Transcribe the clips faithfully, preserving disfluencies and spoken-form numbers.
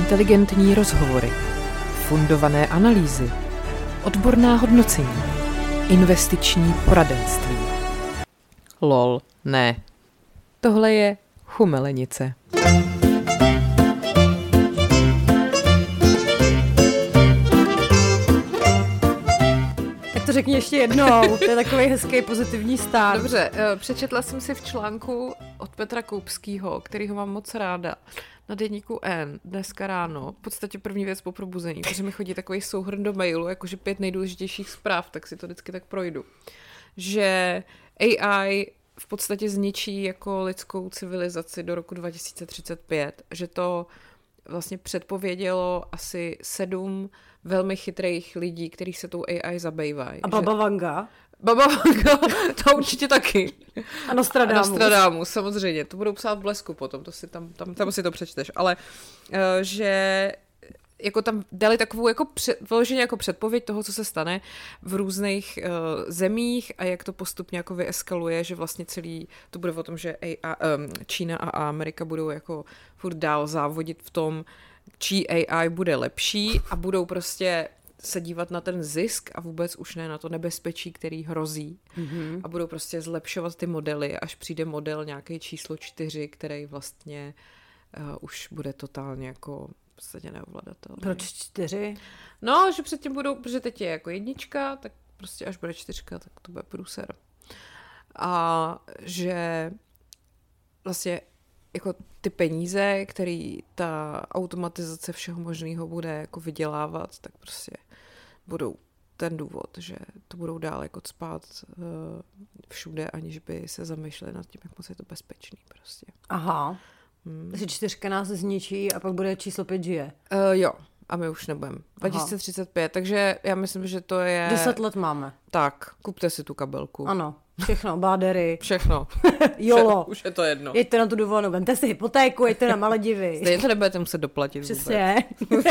Inteligentní rozhovory, fundované analýzy, odborná hodnocení, investiční poradenství. Lol, ne. Tohle je chumelenice. Tak to řekni ještě jednou, to je takový hezký pozitivní stát. Dobře, přečetla jsem si v článku od Petra Koupskýho, kterýho mám moc ráda, na deníku N dneska ráno, v podstatě první věc po probuzení, protože mi chodí takový souhrn do mailu, jakože pět nejdůležitějších zpráv, tak si to vždycky tak projdu. Že A I v podstatě zničí jako lidskou civilizaci do roku dva tisíce třicet pět, že to vlastně předpovědělo asi sedm velmi chytrých lidí, kteří se tou A I zabývají. A Baba Vanga? Baba Vanga, to určitě taky. A Nostradamus. A Nostradamus, samozřejmě. To budou psát v Blesku potom, to si tam, tam, tam si to přečteš. Ale uh, že jako tam dali takovou jako před, vyloženě jako předpověď toho, co se stane v různých uh, zemích a jak to postupně jako vyeskaluje, že vlastně celý, to bude o tom, že A I, um, Čína a Amerika budou jako furt dál závodit v tom, čí A I bude lepší a budou prostě se dívat na ten zisk a vůbec už ne na to nebezpečí, který hrozí. Mm-hmm. A budou prostě zlepšovat ty modely, až přijde model nějaký číslo čtyři, který vlastně uh, už bude totálně jako v podstatě neovladatelný. Proč čtyři? No, že předtím budou, protože teď je jako jednička, tak prostě až bude čtyřka, tak to bude průser. A že vlastně jako ty peníze, který ta automatizace všeho možného bude jako vydělávat, tak prostě budou ten důvod, že to budou dál jako cpát uh, všude, aniž by se zamýšleli nad tím, jak moc je to bezpečný prostě. Aha. Hmm. Takže čtyřka nás zničí a pak bude číslo pět žije. Uh, jo. A my už nebudeme. dva tisíce třicet pět, takže já myslím, že to je... Deset let máme. Tak, kupte si tu kabelku. Ano, všechno, bádery. Všechno. Jolo. Už je to jedno. Jeďte na tu dovolenou, vemte si hypotéku, jeďte na Maledivy. Stejně to nebudete muset doplatit. Přesně.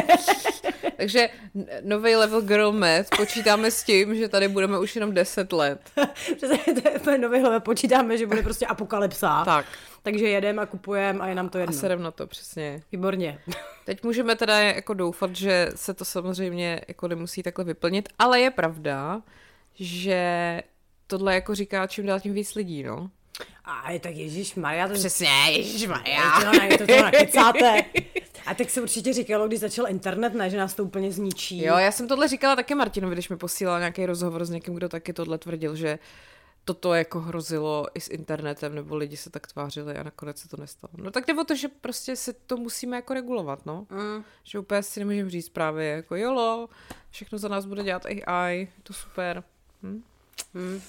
Takže nový level girl math, počítáme s tím, že tady budeme už jenom deset let. Přesně, to je nový level, počítáme, že bude prostě apokalypsa. Tak. Takže jedeme a kupujeme a je nám to jedno. A sedem na to, přesně. Výborně. Teď můžeme teda jako doufat, že se to samozřejmě jako nemusí takhle vyplnit, ale je pravda, že tohle jako říká čím dál tím víc lidí, no. A je tak ježišmarja. To... Přesně, ježišmarja. To to nakecáte. A tak se určitě říkalo, když začal internet, ne, že nás to úplně zničí. Jo, já jsem tohle říkala taky Martinovi, když mi posílal nějaký rozhovor s někým, kdo taky tohle tvrdil, že toto jako hrozilo i s internetem, nebo lidi se tak tvářili a nakonec se to nestalo. No tak jde o to, že prostě se to musíme jako regulovat, no. Mm. Že úplně si nemůžeme říct právě jako jolo, všechno za nás bude dělat A I, to super. Hm? Mm.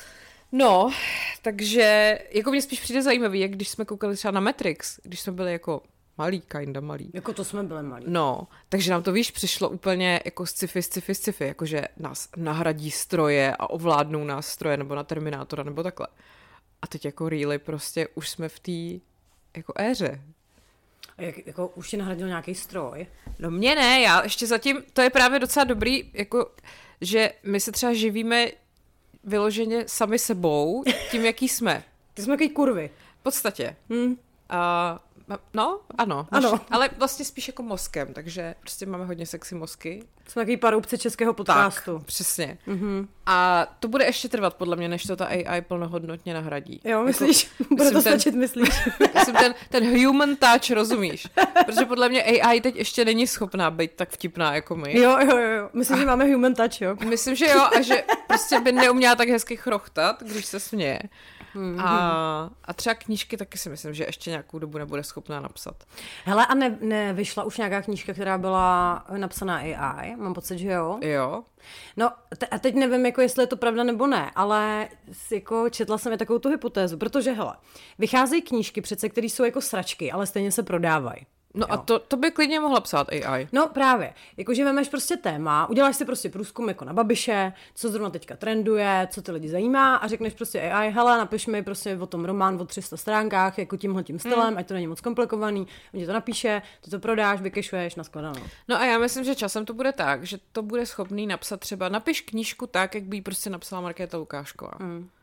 No, takže jako mě spíš přijde zajímavý, jak když jsme koukali třeba na Matrix, když jsme byli jako malý, kinda malý. Jako to jsme byli malí. No, takže nám to, víš, přišlo úplně jako sci-fi, sci-fi, sci-fi, jakože nás nahradí stroje a ovládnou nás stroje, nebo na Terminátora, nebo takhle. A teď jako really prostě už jsme v té jako éře. A jak, jako už ti nahradil nějaký stroj? No mě ne, já ještě zatím, to je právě docela dobrý, jako, že my se třeba živíme vyloženě sami sebou, tím, jaký jsme. Ty jsme jaký kurvy. V podstatě. Hmm. A no, ano. ano. Naši, ale vlastně spíš jako mozkem, takže prostě máme hodně sexy mozky. Jsme takový paroubce českého podcastu. Tak, přesně. Mm-hmm. A to bude ještě trvat, podle mě, než to ta A I plnohodnotně nahradí. Jo, myslíš? Jako, bude to stačit, ten, myslíš? Myslím, ten, ten human touch, rozumíš? Protože podle mě A I teď ještě není schopná být tak vtipná jako my. Jo, jo, jo. Myslím, a že máme human touch, jo. Myslím, že jo, a že prostě by neuměla tak hezky chrochtat, když se směje. Mm-hmm. A, a třeba knížky taky si myslím, že ještě nějakou dobu nebude schopná napsat. Hele, a ne, nevyšla už nějaká knížka, která byla napsaná A I? Mám pocit, že jo. Jo. No te, a teď nevím, jako jestli je to pravda nebo ne, ale jako četla jsem je takovou tu hypotézu, protože hele, vycházejí knížky přece, které jsou jako sračky, ale stejně se prodávají. No jo. A to, to by klidně mohla psát A I. No právě, jakože vemeš prostě téma, uděláš si prostě průzkum jako na Babiše, co zrovna teďka trenduje, co ty lidi zajímá a řekneš prostě A I, hele, napiš mi prostě o tom román o tři sta stránkách, jako tímhletím stylem, hmm. ať to není moc komplikovaný, on ti to napíše, ty to prodáš, vykešuješ, nashledanou. No a já myslím, že časem to bude tak, že to bude schopný napsat třeba, napiš knížku tak, jak by ji prostě napsala Markéta Lukášková. Hmm.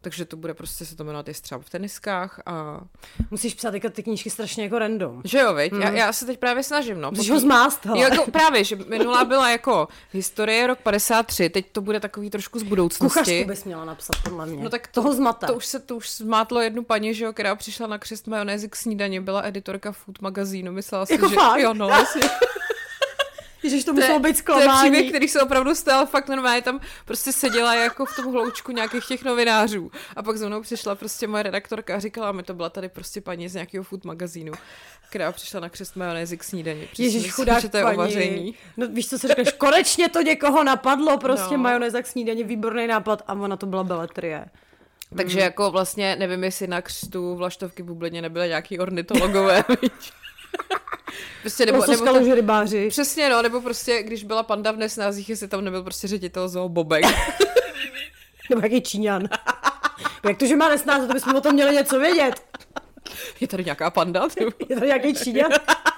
takže to bude prostě se to jmenovat i třeba v teniskách a... Musíš psát teďka ty knížky strašně jako random. Že jo, viď? Hmm. Já, já se teď právě snažím, no. Musíš ho zmást, hele. Jo, jako právě, že minulá byla jako historie rok padesát tři, teď to bude takový trošku z budoucnosti. Kuchařku bys měla napsat, podle mě. No tak to, toho zmate. To už se to už zmátlo jednu paní, že jo, která přišla na křest majonézy k snídani, byla editorka Food magazínu, myslela si, jako že... Fakt? Jo, no, vlastně. Ježiš, to muselo být zklamání. To je příběh, který se opravdu stal, fakt normálně tam prostě seděla jako v tom hloučku nějakých těch novinářů. A pak za mnou přišla prostě moje redaktorka a říkala mi, to byla tady prostě paní z nějakého Food magazínu, která přišla na křest majonézy k snídani. Ježiš, chudák to je paní. Uvaření. No víš, co si řekneš, konečně to někoho napadlo, prostě no. majonéza k snídani, výborný nápad a ona to byla beletrie. Takže mm. jako vlastně, nevím, jestli na křtu Vlaštovky Bublině nebyly nějaký ornitologové, prostě nebo, nebo to, rybáři. Přesně, no, nebo prostě, když byla panda v Nesnázích, jestli tam nebyl prostě ředitel zoo Bobek. Nebo jaký Číňan. Jak to, že má Nesnáz, to bychom o tom měli něco vědět. Je tady nějaká panda? Je tady nějaký Číňan?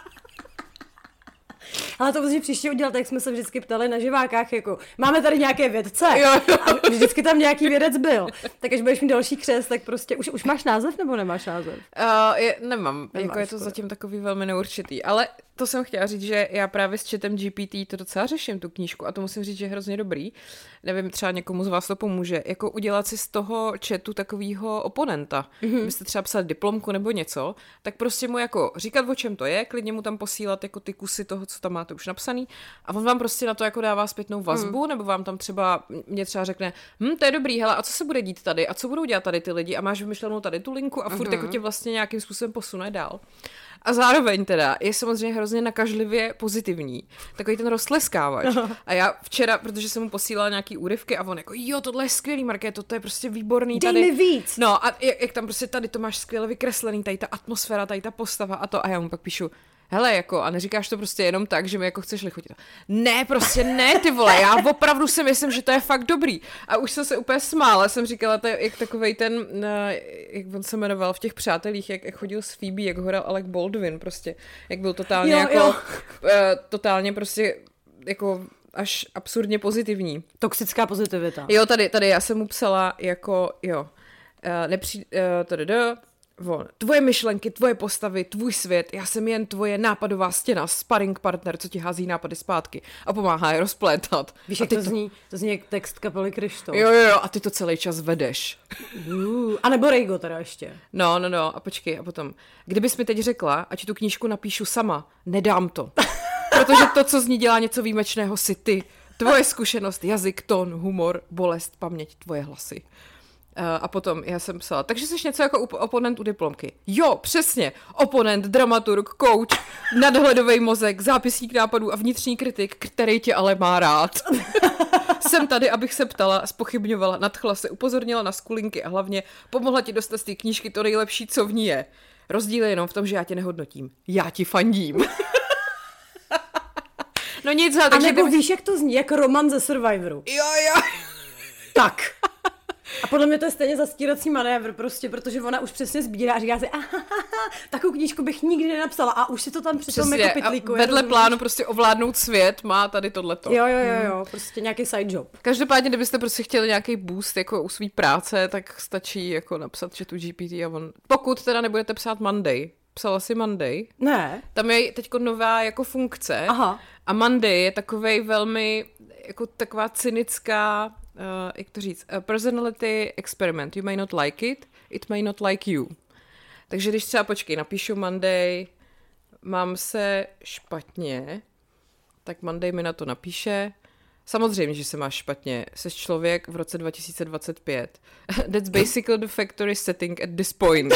Ale to vlastně příště udělat, jak jsme se vždycky ptali na živákách, jako máme tady nějaké vědce jo, jo. a vždycky tam nějaký vědec byl. Tak až budeš mít další křest, tak prostě, už, už máš název nebo nemáš název? Uh, je, nemám, Nemáš, jako je to skoro. zatím takový velmi neurčitý, ale to jsem chtěla říct, že já právě s chatem G P T to docela řeším, tu knížku, a to musím říct, že je hrozně dobrý. Nevím, třeba někomu z vás to pomůže, jako udělat si z toho chatu takovýho oponenta. Mm-hmm. Byste třeba psali diplomku nebo něco, tak prostě mu jako říkat, o čem to je, klidně mu tam posílat jako ty kusy toho, co tam máte už napsaný, a on vám prostě na to jako dává zpětnou vazbu, mm. nebo vám tam třeba, mě třeba řekne, hm, to je dobrý, hele, a co se bude dít tady, a co budou dělat tady ty lidi, a máš vymyšlenou tady tu linku a furt mm-hmm. jako tě vlastně nějakým způsobem posune dál. A zároveň teda je samozřejmě hrozně nakažlivě pozitivní. Takový ten roztleskávač. A já včera, protože jsem mu posílala nějaký úryvky a on jako, jo, tohle je skvělý, Markéto, to je prostě výborný. Dej tady. mi víc. No a jak, jak tam prostě tady to máš skvěle vykreslený, tady ta atmosféra, tady ta postava a to. A já mu pak píšu, hele, jako, a neříkáš to prostě jenom tak, že mi jako chceš lichotit. Ne, prostě ne, ty vole, já opravdu si myslím, že to je fakt dobrý. A už jsem se úplně smála, jsem říkala, to je jak takovej ten, jak on se jmenoval v těch Přátelích, jak, jak chodil s Phoebe, jak ho hrál Alec Baldwin, prostě, jak byl totálně jo, jako, jo. Uh, totálně prostě, jako až absurdně pozitivní. Toxická pozitivita. Jo, tady, tady já jsem mu psala jako, jo, uh, nepři, uh, tady, von. Tvoje myšlenky, tvoje postavy, tvůj svět, já jsem jen tvoje nápadová stěna, sparring partner, co ti hází nápady zpátky a pomáhá je rozplétat. Víš, a jak ty to, to zní, to zní jak text kapely Kryštof. Jo, jo, jo, a ty to celý čas vedeš. Uh, a nebo Rejgo teda ještě. No, no, no, a počkej, a potom, kdybys mi teď řekla, ať tu knížku napíšu sama, nedám to. Protože to, co z ní dělá něco výjimečného, si ty. Tvoje zkušenost, jazyk, tón, humor, bolest, paměť, tvoje hlasy. Uh, a potom já jsem psala, takže jsi něco jako up- oponent u diplomky. Jo, přesně. Oponent, dramaturg, coach, nadhledový mozek, zápisník nápadů a vnitřní kritik, který tě ale má rád. Jsem tady, abych se ptala, zpochybňovala, nadchla se, upozornila na skulinky a hlavně pomohla ti dostat z té knížky to nejlepší, co v ní je. Rozdíl je jenom v tom, že já tě nehodnotím. Já ti fandím. No nic, ale takže... A nebo kdyby... víš, jak to zní, jako Roman ze Survivoru. Jo, jo. Tak. A podle mě to je stejně zastírací manévr, prostě, protože ona už přesně sbírá a říká si, takovou knížku bych nikdy nenapsala a už si to tam přitom jako pitlíkuje. Vedle rozumíš? plánu prostě ovládnout svět má tady tohleto. Jo, jo, jo, jo, prostě nějaký side job. Každopádně, kdybyste prostě chtěli nějaký boost jako u své práce, tak stačí jako napsat chatu G P T a on... Pokud teda nebudete psát Monday, psala si Monday? Ne. Tam je teďko nová jako funkce. Aha. A Monday je takovej velmi, jako taková cynická, uh, jak to říct, uh, personality experiment. You may not like it, it may not like you. Takže když třeba, počkej, napíšu Monday, mám se špatně, tak Monday mi na to napíše. Samozřejmě, že se máš špatně. Jsi člověk v roce dva tisíce dvacet pět. That's basically the factory setting at this point.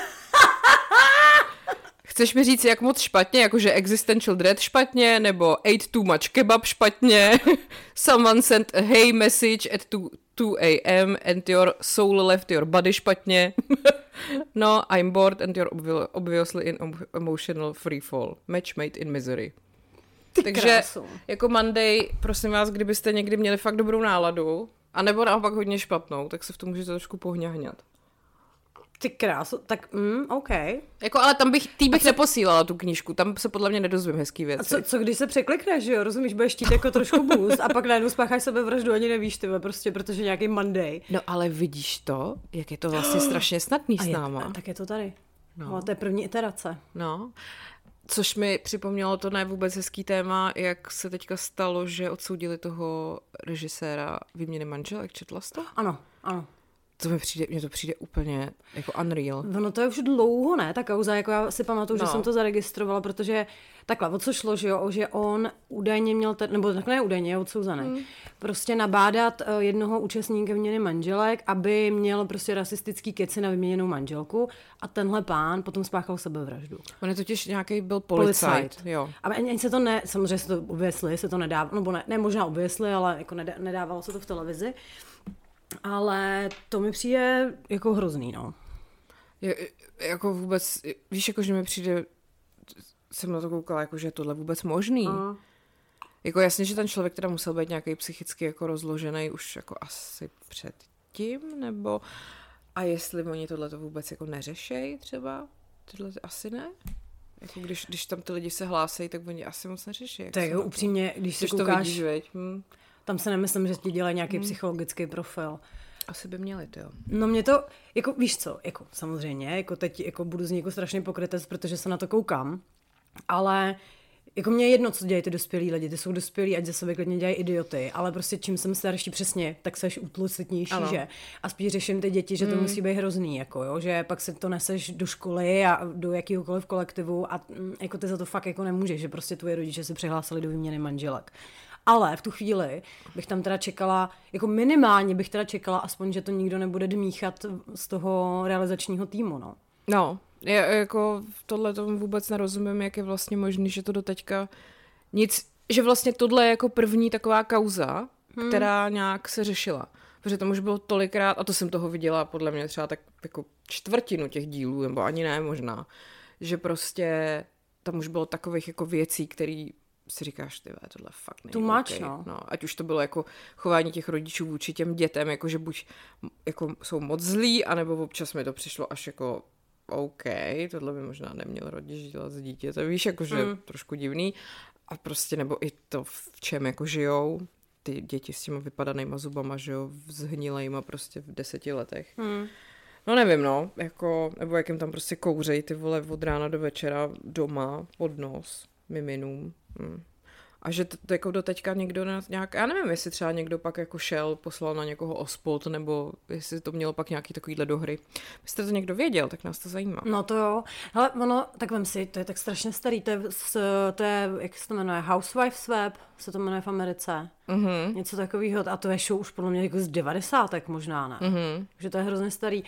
Chceš mi říct, jak moc špatně, jakože existential dread špatně, nebo ate too much kebab špatně, someone sent a hey message at two a.m. and your soul left your body špatně, no, I'm bored and you're obviously in emotional freefall. Match made in misery. Ty Takže krásu. jako Monday, prosím vás, kdybyste někdy měli fakt dobrou náladu, anebo naopak hodně špatnou, tak se v tom můžete trošku pohňahňat. Ty krásu, tak mm, OK. Jako, ale tam bych, tý bych co... neposílala tu knížku, tam se podle mě nedozvím hezký věci. A co, co když se překlikneš, jo, rozumíš, budeš chtít jako trošku boost a pak najednou spácháš sebevraždu, ani nevíš, ty prostě, protože nějaký Monday. No ale vidíš to, jak je to vlastně strašně snadný a s je, náma. a tak je to tady. No. No, to je první iterace. No, což mi připomnělo to ne vůbec hezký téma, jak se teďka stalo, že odsoudili toho režiséra Výměny manželek, četla jsi to? Ano, ano. To mi přijde, mně to přijde úplně jako unreal. No to je už dlouho, ne, ta kauza, jako já si pamatuju, no. že jsem to zaregistrovala, protože takhle, o co šlo, že jo, že on údajně měl, te, nebo takhle ne údajně, je odsouzený, hmm. prostě nabádat jednoho účastníka Výměny manželek, aby měl prostě rasistický keci na vyměněnou manželku a tenhle pán potom spáchal sebevraždu. On je totiž nějaký byl policajt, jo. A ani se to ne, samozřejmě se to obvěsli, se to nedávalo, nebo ne, ne možná obvěsli, ale jako nedávalo se to v televizi. Ale to mi přijde jako hrozný, no. Je, jako vůbec, víš, jako, že mi přijde, jsem na to koukala, jako, že je tohle vůbec možný. Uh. Jako jasně, že ten člověk teda musel být nějaký psychicky jako rozložený už jako asi předtím, nebo a jestli oni tohle to vůbec jako neřešejí třeba, tohle asi ne? Jako když, když tam ty lidi se hlásejí, tak oni asi moc neřeší. Tak jako upřímně, když si když koukáš... to vidíš, veď? Hm. Tam se nemyslím, že ti dělají nějaký hmm. psychologický profil. Asi by měli, jo. No mě to, jako víš co, jako samozřejmě, jako teď jako budu znít jako strašně pokrytec, protože se na to koukám, ale jako mě je jedno, co dělají ty dospělí lidi, ty jsou dospělí, ať ze sebe klidně dělají idioty, ale prostě čím jsem starší přesně, tak seš útlocitnější, že? A spíš řeším ty děti, že to hmm. musí být hrozný, jako jo, že pak se to neseš do školy a do jakýhokoliv kolektivu a jako ty za to fakt jako nemůžeš, že prostě tvoje rodiče se přihlásili do výměny manželek. Ale v tu chvíli bych tam teda čekala, jako minimálně bych teda čekala aspoň, že to nikdo nebude dmíchat z toho realizačního týmu, no. No, já jako tohle tomu vůbec nerozumím, jak je vlastně možný, že to doteďka nic, že vlastně tohle je jako první taková kauza, hmm. která nějak se řešila. Protože tam už bylo tolikrát, a to jsem toho viděla podle mě třeba tak jako čtvrtinu těch dílů, nebo ani ne možná, že prostě tam už bylo takových jako věcí, které si říkáš, ty tohle fakt není okay. no. no. Ať už to bylo jako chování těch rodičů vůči těm dětem, jako že buď jako jsou moc zlí, anebo občas mi to přišlo až jako OK, tohle by možná neměl rodič dělat z dítě, to víš, jakože mm. trošku divný. A prostě, nebo i to, v čem jako žijou ty děti s těma vypadanýma zubama, že jo, zhnilejma prostě v deseti letech. Mm. No nevím, no, jako, nebo jak jim tam prostě kouřej ty vole od rána do večera doma pod nos miminům. Hmm. A že to, to jako doteďka někdo nějak, já nevím, jestli třeba někdo pak jako šel, poslal na někoho ospod, nebo jestli to mělo pak nějaký takovýhle dohry. Jestli to někdo věděl, tak nás to zajímá. No to jo. Hele, ono, tak vem si, to je tak strašně starý, to je, to je jak se to jmenuje, Housewife's Web, se to jmenuje v Americe. Mm-hmm. Něco takového, a to je show už podle mě jako z devadesátek možná, ne? Mm-hmm. Že to je hrozně starý.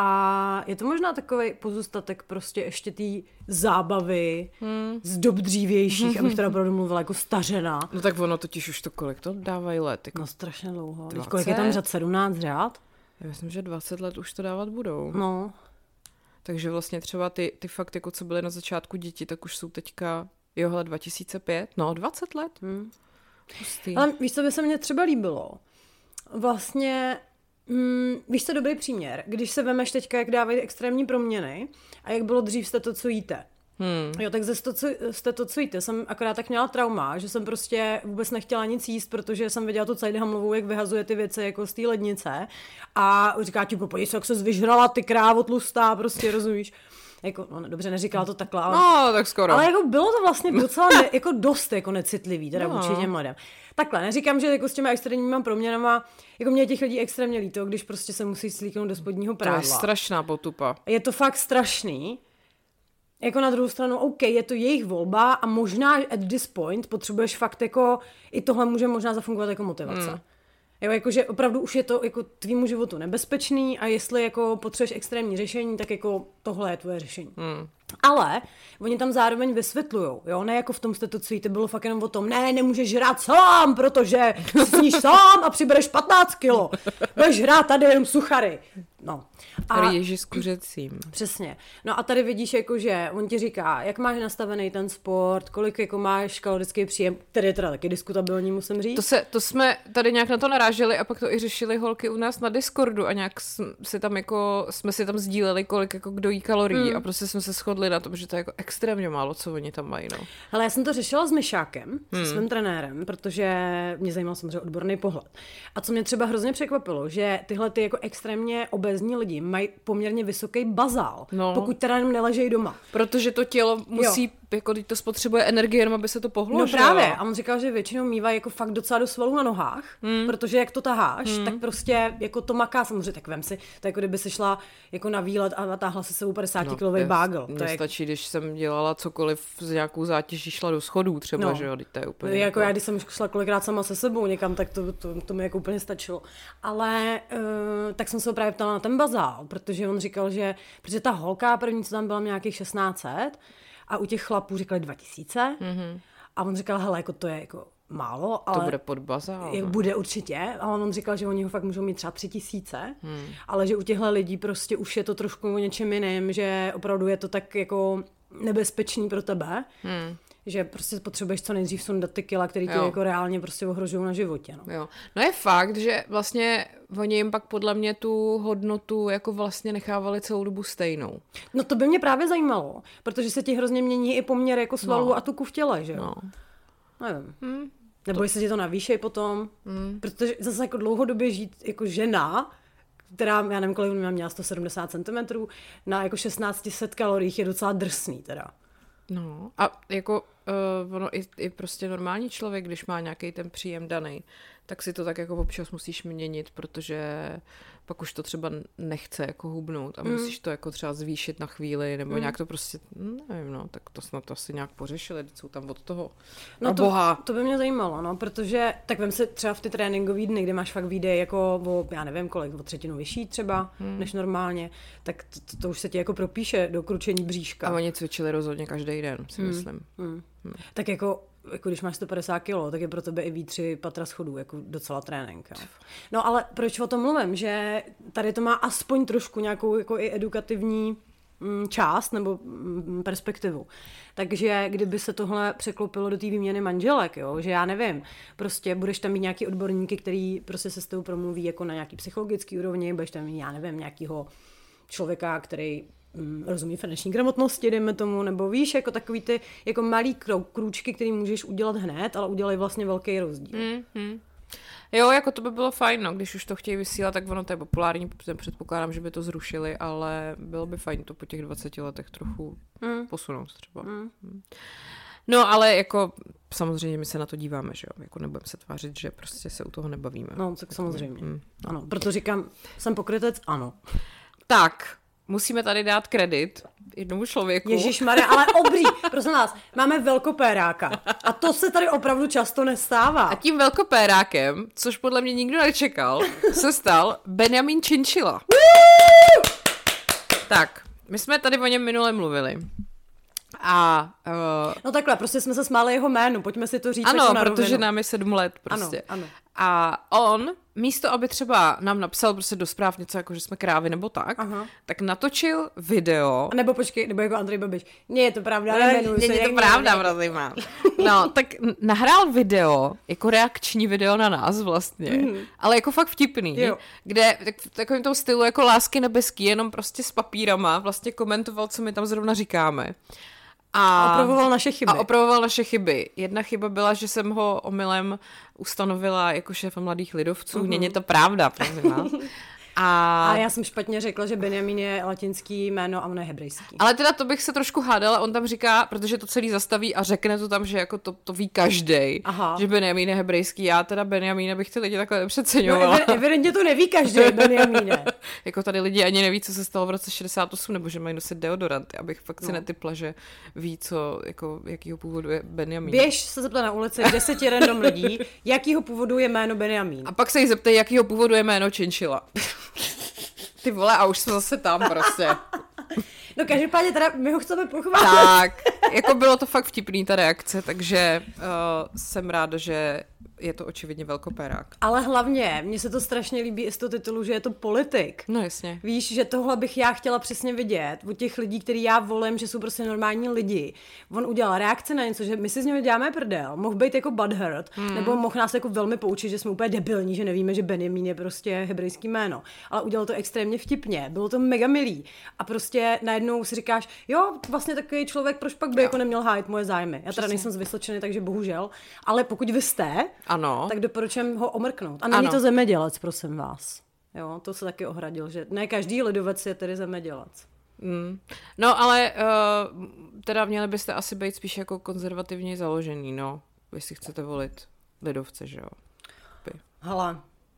A je to možná takový pozůstatek prostě ještě té zábavy mm. z dob dřívějších, mm-hmm. abych teda opravdu mluvila jako stařena. No tak ono totiž už to kolik to dávají let? Jako no strašně dlouho. Kolik je tam řad? sedmnáct řád? Já myslím, že dvacet let už to dávat budou. No. Takže vlastně třeba ty, ty fakt, jako co byly na začátku děti, tak už jsou teďka, jo, hele, dva tisíce pět, no dvacet let. Mm. Ale víš, co by se mně třeba líbilo? Vlastně... Mm, víš, co dobrý příměr, když se vemeš teďka, jak dávají extrémní proměny a jak bylo dřív jste to, co jíte. Hmm. Jo, tak ze to, co, jste to, co jíte, jsem akorát tak měla trauma, že jsem prostě vůbec nechtěla nic jíst, protože jsem viděla tu Cajdy Hamlovou, jak vyhazuje ty věci jako z té lednice a říká ti, podívej se, jak ses vyžrala, ty krávo tlustá, prostě, rozumíš? Jako, no dobře, neříkala to takhle, ale... No, tak skoro. Ale jako bylo to vlastně docela ne, jako dost jako necitlivý, teda no. vůči těm lidem. Takhle, neříkám, že jako s těma extrémníma proměnama, jako mě těch lidí extrémně líto, když prostě se musí slíknout do spodního prádla. To je strašná potupa. Je to fakt strašný. Jako na druhou stranu, OK, je to jejich volba a možná at this point potřebuješ fakt jako, i tohle může možná zafungovat jako motivace. Hmm. Jo, jakože opravdu už je to jako tvýmu životu nebezpečný a jestli jako potřebuješ extrémní řešení, tak jako tohle je tvoje řešení. Hmm. Ale oni tam zároveň vysvětlujou, jo, ne jako v tom jste to, co jíte, bylo fakt jenom o tom, ne, nemůžeš žrát sám, protože sníš sám a přibereš patnáct kilo. Budeš žrát tady jenom suchary. no. A rýži s kuřecím. Přesně. No a tady vidíš, jako, že on ti říká, jak máš nastavený ten sport, kolik jako máš kalorický příjem, který je teda taky diskutabilní, musím říct. To, se, to jsme tady nějak na to naráželi a pak to i řešili holky u nás na Discordu a nějak si tam jako, jsme si tam sdíleli, kolik jako kdo jí kalorií mm. a prostě jsme se shodli na tom, že to je jako extrémně málo, co oni tam mají. No. Ale já jsem to řešila s Myšákem, hmm. se svým trenérem, protože mě zajímal samozřejmě odborný pohled. A co mě třeba hrozně překvapilo, že tyhle ty jako extrémně obézní lidi mají poměrně vysoký bazál, no. pokud teda jenom neležejí doma. Protože to tělo musí, jo. jako teď to spotřebuje energie, jenom aby se to pohlo. No právě. A on říkal, že většinou mývá jako fakt docela do svalů na nohách, hmm. protože jak to taháš, hmm. tak prostě jako to maká samozřejmě, tak vem si, to jako kdyby se šla jako na výlet a natáhla se sebou padesátikilový no, bágl. Mně to je stačí, když jsem dělala cokoliv z nějakou zátěží, šla do schodů třeba, no. že jo, to je úplně... Jako, jako já, když jsem šla kolikrát sama se sebou někam, tak to, to, to mi jako úplně stačilo. Ale uh, tak jsem se ho právě ptala na ten bazál, protože on říkal, že, protože ta holka první, co tam byla, nějakých šestnáct set a u těch chlapů říkali dva tisíce mm-hmm. a on říkal, hele, jako to je jako málo, ale... To bude pod bazál. Jak bude určitě, ale on říkal, že oni ho fakt můžou mít třeba tři tisíce, hmm. ale že u těchto lidí prostě už je to trošku o něčem jiným, že opravdu je to tak jako nebezpečný pro tebe, hmm. že prostě potřebuješ co nejdřív sundat ty kila, který tě jako reálně prostě ohrožují na životě. No. Jo. No je fakt, že vlastně oni jim pak podle mě tu hodnotu jako vlastně nechávali celou dobu stejnou. No to by mě právě zajímalo, protože se ti hrozně mění i poměr jako svalů no. a tuku v těle, že jo? No. Nevím. Hmm. Nebo to... jestli ti to navýšej potom, hmm. protože zase jako dlouhodobě žít jako žena, která, já nevím, kolik mě měla sto sedmdesát centimetrů, na jako šestnáct set kaloriích je docela drsný teda. No a jako uh, ono i, i prostě normální člověk, když má nějaký ten příjem daný, tak si to tak jako občas musíš měnit, protože pak už to třeba nechce jako hubnout a mm. musíš to jako třeba zvýšit na chvíli, nebo mm. nějak to prostě, nevím, no, tak to snad to asi nějak pořešili, teď jsou tam od toho. No to, to by mě zajímalo, no, protože tak vem si třeba v ty tréninkový dny, kde máš fakt výdej jako o, já nevím kolik, o třetinu vyšší třeba, mm. než normálně, tak to, to, to už se ti jako propíše do kručení bříška. A oni cvičili rozhodně každý den, si mm. myslím. Mm. Mm. Tak jako jako když máš sto padesát kilo, tak je pro tebe i ví tři patra schodů, jako docela trénink. Jo. No ale proč o tom mluvím? Že tady to má aspoň trošku nějakou jako i edukativní mm, část nebo mm, perspektivu. Takže kdyby se tohle překlopilo do té výměny manželek, jo, že já nevím, prostě budeš tam mít nějaký odborníky, který prostě se s tebou promluví jako na nějaký psychologický úrovni, budeš tam mít, já nevím, nějakýho člověka, který rozumí finanční gramotnosti, dejme tomu, nebo víš, jako takový ty jako malý krůčky, který můžeš udělat hned, ale udělají vlastně velký rozdíl. Mm-hmm. Jo, jako to by bylo fajn, no, když už to chtějí vysílat, tak ono to je populární, předpokládám, že by to zrušili, ale bylo by fajn to po těch dvaceti letech trochu mm. posunout třeba. Mm. No, ale jako samozřejmě my se na to díváme, že jo, jako nebudeme se tvářit, že prostě se u toho nebavíme. No, tak samozřejmě. Mm. Ano, proto říkám, jsem pokrytec, ano. Tak, musíme tady dát kredit jednomu člověku. Ježišmarja, ale obrý, prosím vás, máme velkopéráka. A to se tady opravdu často nestává. A tím velkopérákem, což podle mě nikdo nečekal, se stal Benjamin Chinchilla. Tak, my jsme tady o něm minule mluvili. A, uh, no takhle, prostě jsme se smáli jeho jménu, pojďme si to říct. Ano, jako na protože rovinu. Nám je sedm let prostě. Ano, ano. A on, místo aby třeba nám napsal prostě do zpráv něco jako, že jsme krávy nebo tak, aha. tak natočil video. A nebo počkej, nebo jako Andrej Babiš. Nie, je to pravda, ale nejmenuji se. Je to pravda, prosím vás. No, tak nahrál video, jako reakční video na nás vlastně, mm. ale jako fakt vtipný, jo. kde tak, v takovém tom stylu jako Lásky nebeský, jenom prostě s papírama vlastně komentoval, co my tam zrovna říkáme. A opravoval naše chyby. A opravoval naše chyby. Jedna chyba byla, že jsem ho omylem ustanovila jako šéfa Mladých lidovců. Uh-huh. Není to pravda, prosím vás. A... a já jsem špatně řekla, že Benjamin je latinský jméno a ono je hebrejský. Ale teda to bych se trošku hádala, on tam říká, protože to celý zastaví a řekne to tam, že jako to, to ví každej, Aha. že Benjamin je hebrejský. Já teda Benjamína bych ty lidi takhle nepřeceňovala. No, evidentně to neví každý, Benjamíne. Jako tady lidi ani neví, co se stalo v roce šedesát osm, nebo že mají nosit deodoranty, abych fakt si no. netypla, že ví, co, jako, jakýho původu je Benjamin. Běž se zeptat na ulici deseti random lidí, jakýho původu je jméno Benjamin. A pak se jí zeptej, jakýho původu je jméno Chinchilla. Ty vole, a už jsme zase tam prostě. No každopádně teda my ho chceme pochválit. Tak, jako bylo to fakt vtipný ta reakce, takže uh, jsem ráda, že je to očividně velkopérák. Ale hlavně, mně se to strašně líbí i z toho titulu, že je to politik. No jasně. Víš, že tohle bych já chtěla přesně vidět od těch lidí, který já volím, že jsou prostě normální lidi. On udělal reakce na něco, že my si z něho děláme prdel, mohl být jako butthurt, hmm. nebo mohl nás jako velmi poučit, že jsme úplně debilní, že nevíme, že Benjamin je prostě hebrejský jméno. Ale udělal to extrémně vtipně, bylo to mega milý. A prostě najednou si říkáš, jo, vlastně takový člověk, proč pak by jo. jako neměl hájit moje zájmy. Já teda přesně. nejsem z Vysočiny, takže bohužel, ale pokud vy jste, ano. tak doporučujem ho omrknout. A není ano. to zemědělec, prosím vás. Jo, to se taky ohradil, že ne každý lidovec je tedy zemědělec. Mm. No, ale uh, teda měli byste asi být spíš jako konzervativně založený, no. Jestli chcete volit lidovce, že jo. By. Hele.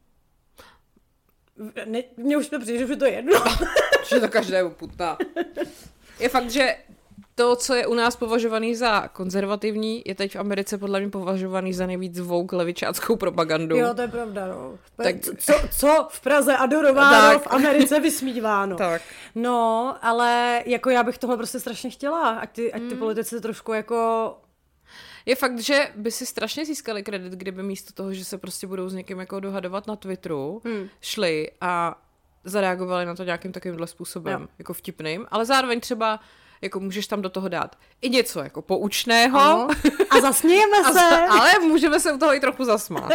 Ne, mně už to přijde, že to je jedno. Že to každému putná. Je fakt, že to, co je u nás považovaný za konzervativní, je teď v Americe podle mě považovaný za nejvíc woke levičáckou propagandu. Jo, to je pravda, no. Tak... Co, co v Praze adorováno, tak. v Americe vysmíváno. Tak. No, ale jako já bych tohle prostě strašně chtěla, ať ty, ať ty mm. politici trošku jako... Je fakt, že by si strašně získali kredit, kdyby místo toho, že se prostě budou s někým jako dohadovat na Twitteru, mm. šli a zareagovali na to nějakým takovýmhle způsobem, jo. jako vtipným, ale zároveň třeba jako můžeš tam do toho dát i něco jako poučného. Ano. A zasmějeme se. A, ale můžeme se u toho i trochu zasmát.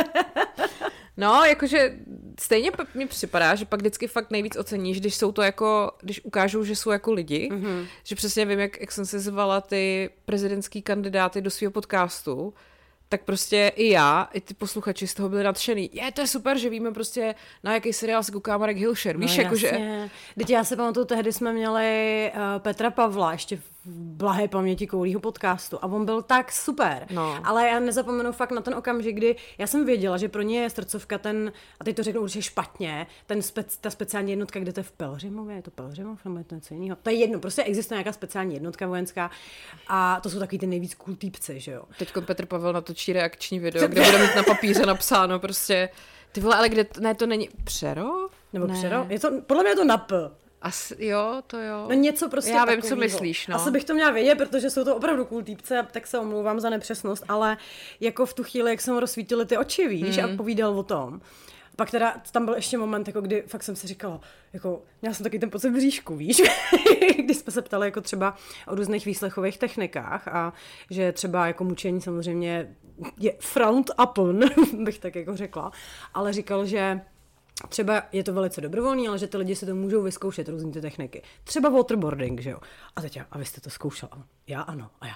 No, jakože stejně mi připadá, že pak vždycky fakt nejvíc oceníš, když jsou to jako, když ukážou, že jsou jako lidi, mm-hmm. že přesně vím, jak, jak jsem si zvala ty prezidentský kandidáty do svého podcastu, tak prostě i já, i ty posluchači z toho byli nadšený. Je, to je super, že víme prostě, na jaký seriál se kouká Marek Hilšer. Víš, no, jakože... Teď já se pamatuju, tehdy jsme měli uh, Petra Pavla, ještě v blahé paměti koulího podcastu a on byl tak super. No. Ale já nezapomenu fakt na ten okamžik, kdy já jsem věděla, že pro ně je srdcovka ten, a teď to řeknu určitě špatně, ten spec, ta speciální jednotka, kde to je v Pelhřimově, je to Pelhřimov, nebo je to něco jiného. To je jedno, prostě existuje nějaká speciální jednotka vojenská a to jsou takový ty nejvíc cool týpci, že jo. Teď Petr Pavel natočí reakční video, kde bude mít na papíře napsáno prostě, ty vole, ale kde, ne, to není Přerov? Nebo ne. Přerov? Je to, podle mě je to na P. Asi, jo, to jo. No něco prostě já vím, takovýho. co myslíš, no. Asi bych to měla vědět, protože jsou to opravdu cool týpce, tak se omlouvám za nepřesnost, ale jako v tu chvíli, jak jsem rozsvítili ty oči, víš, hmm. a povídal o tom. Pak teda tam byl ještě moment, jako kdy fakt jsem si říkala, jako měla jsem taky ten pocit v bříšku, víš, když jsme se ptali jako třeba o různých výslechových technikách a že třeba jako mučení samozřejmě je frowned upon, bych tak jako řekla, ale říkal, že třeba je to velice dobrovolný, ale že ty lidi si to můžou vyzkoušet, různý ty techniky. Třeba waterboarding, že jo. A teď já, a vy jste to zkoušel? Já ano. A já.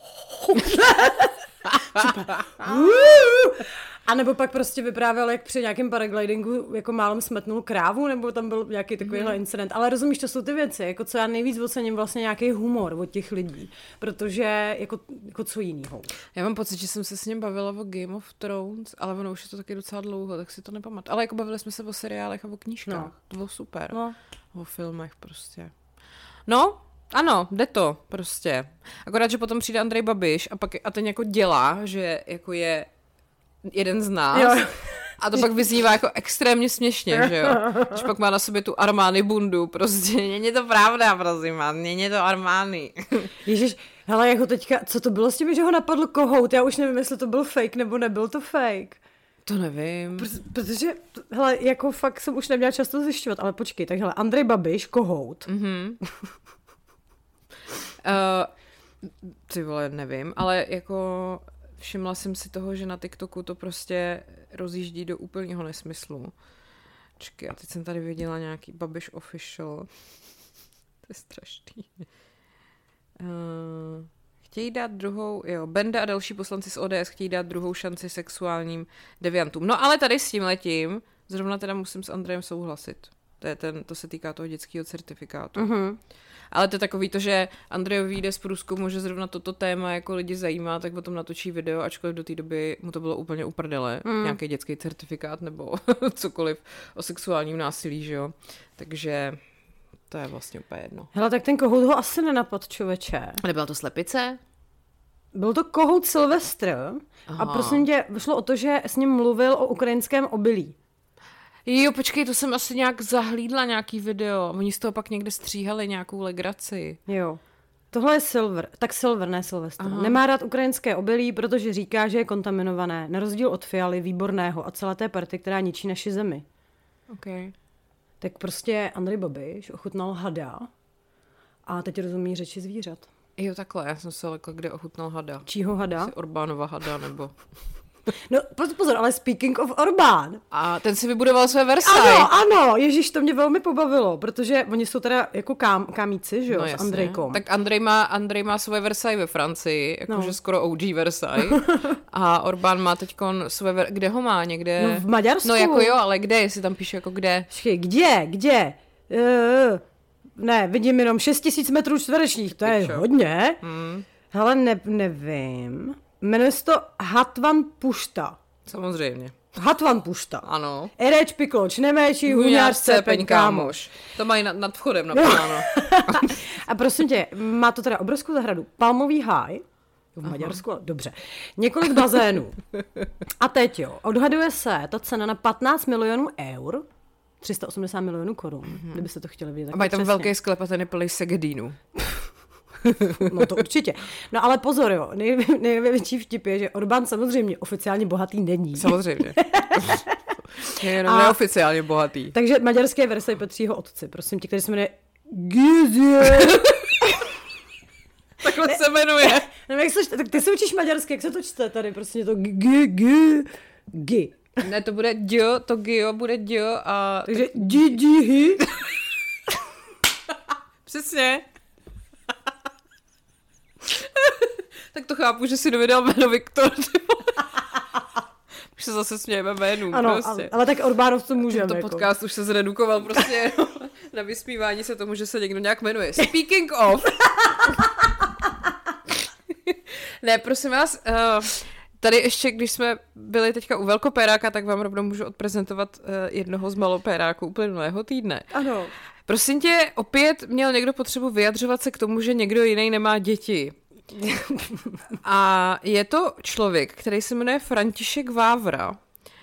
A nebo pak prostě vyprávěl, jak při nějakém paraglidingu jako málem smetnul krávu, nebo tam byl nějaký takovýhle mm. incident. Ale rozumíš, to jsou ty věci, jako co já nejvíc ocením vlastně nějaký humor od těch lidí, protože jako, jako co jinýho. Já mám pocit, že jsem se s ním bavila o Game of Thrones, ale ono už je to taky docela dlouho, tak si to nepamatuju. Ale jako bavili jsme se o seriálech a o knížkách. No. To bylo super. No. O filmech prostě. No, ano, jde to prostě. Akorát, že potom přijde Andrej Babiš a pak a ten jako dělá, že jako je jeden z nás. Jo. A to pak vyznívá jako extrémně směšně, že jo. Když pak má na sobě tu Armani bundu, prostě není to pravda, prosím vás, není to Armani. Ježiš, hele, jako teďka, co to bylo s tím, že ho napadl kohout? Já už nevím, jestli to byl fake, nebo nebyl to fake. To nevím. Pr- protože, hele, jako fakt jsem už neměla často zjišťovat, ale počkej, tak hele, Andrej Babiš, kohout. Mhm. uh, ty vole, nevím, ale jako všimla jsem si toho, že na TikToku to prostě rozjíždí do úplného nesmyslu. Čekaj, a teď jsem tady viděla nějaký Babiš official. To je strašný. Uh, chtějí dát druhou, jo, Benda a další poslanci z O D S chtějí dát druhou šanci sexuálním deviantům. No ale tady s tímhletím, zrovna teda musím s Andrejem souhlasit. To, je ten, to se týká toho dětského certifikátu. Uh-huh. Ale to je takový to, že Andrej vyjde z průzkumu, že zrovna toto téma jako lidi zajímá, tak o tom natočí video, ačkoliv do té doby mu to bylo úplně uprdele. Mm. Nějaký dětský certifikát nebo cokoliv o sexuálním násilí, že jo. Takže to je vlastně úplně jedno. Hele, tak ten kohout ho asi nenapad, člověče. Nebyla to slepice? Byl to kohout Silvestr. Aha. A prosím tě, vyšlo o to, že s ním mluvil o ukrajinském obilí. Jo, počkej, to jsem asi nějak zahlídla nějaký video. Oni z toho pak někde stříhali nějakou legraci. Jo. Tohle je Silver, tak Silver, ne Silvestr. Nemá rád ukrajinské obilí, protože říká, že je kontaminované. Na rozdíl od Fialy, výborného a celé té party, která ničí naši zemi. Okay. Tak prostě Andrej Babiš ochutnal hada a teď rozumí řeči zvířat. Jo, takhle, já jsem se lekla, kde ochutnal hada. Čího hada? Asi Orbánova hada, nebo... No, pozor, ale speaking of Orbán. A ten si vybudoval své Versailles. Ano, ano, ježiš, to mě velmi pobavilo, protože oni jsou teda jako kam, kamíci, že jo, no, s Andrejkou. Tak Andrej má, Andrej má svoje Versailles ve Francii, jakože no. skoro O G Versailles. A Orbán má teďkon svoje, ver... kde ho má, někde? No v Maďarsku. No jako jo, ale kde, jestli tam píše jako kde? Počkej, kde, kde? Uh, ne, vidím jenom šest tisíc metrů čtverečních, to je Pičo. hodně. Hmm. Hele, ne, nevím... Jmenuje se to Hatvan Pušta. Samozřejmě. Hatvan Pušta. Ano. Ereč pikloč, neméči, huňářce, peň kámoš. To mají nad, nad vchodem napsáno. A prosím tě, má to teda obrovskou zahradu. Palmový háj. V Maďarsku, ale dobře. Několik bazénů. A teď jo, odhaduje se ta cena na patnáct milionů eur. tři sta osmdesát milionů korun, mm-hmm. kdybyste to chtěli vidět. A mají tam přesně. velký sklep a ten je plný segedínu. No to určitě. No ale pozor jo, nej, největší vtip je, že Orbán samozřejmě oficiálně bohatý není. Samozřejmě. Je jenom a, neoficiálně bohatý. Takže maďarské Versailles patří jeho otci, prosím tě, který se jmenuje Gizje. Takhle ne, se jmenuje. Ne, jak se, tak ty se učíš maďarsky, jak se to čte tady, prostě to g, g, g. Ne, to bude dio, to gio bude dio a... Takže di, di, hi. Přesně. Tak to chápu, že si dovydal jméno Viktor. Už se zase smějeme jménům. Ano, prostě. ale, ale tak Orbánovcům můžeme. Tento jako. podcast už se zredukoval prostě na vysmívání se tomu, že se někdo nějak jmenuje. Speaking of. Ne, prosím vás, uh, tady ještě, když jsme byli teďka u velkopéráka, tak vám rovnou můžu odprezentovat uh, jednoho z malopéráků uplynulého týdne. Ano. Prosím tě, opět měl někdo potřebu vyjadřovat se k tomu, že někdo jiný nemá děti. A je to člověk, který se jmenuje František Vávra.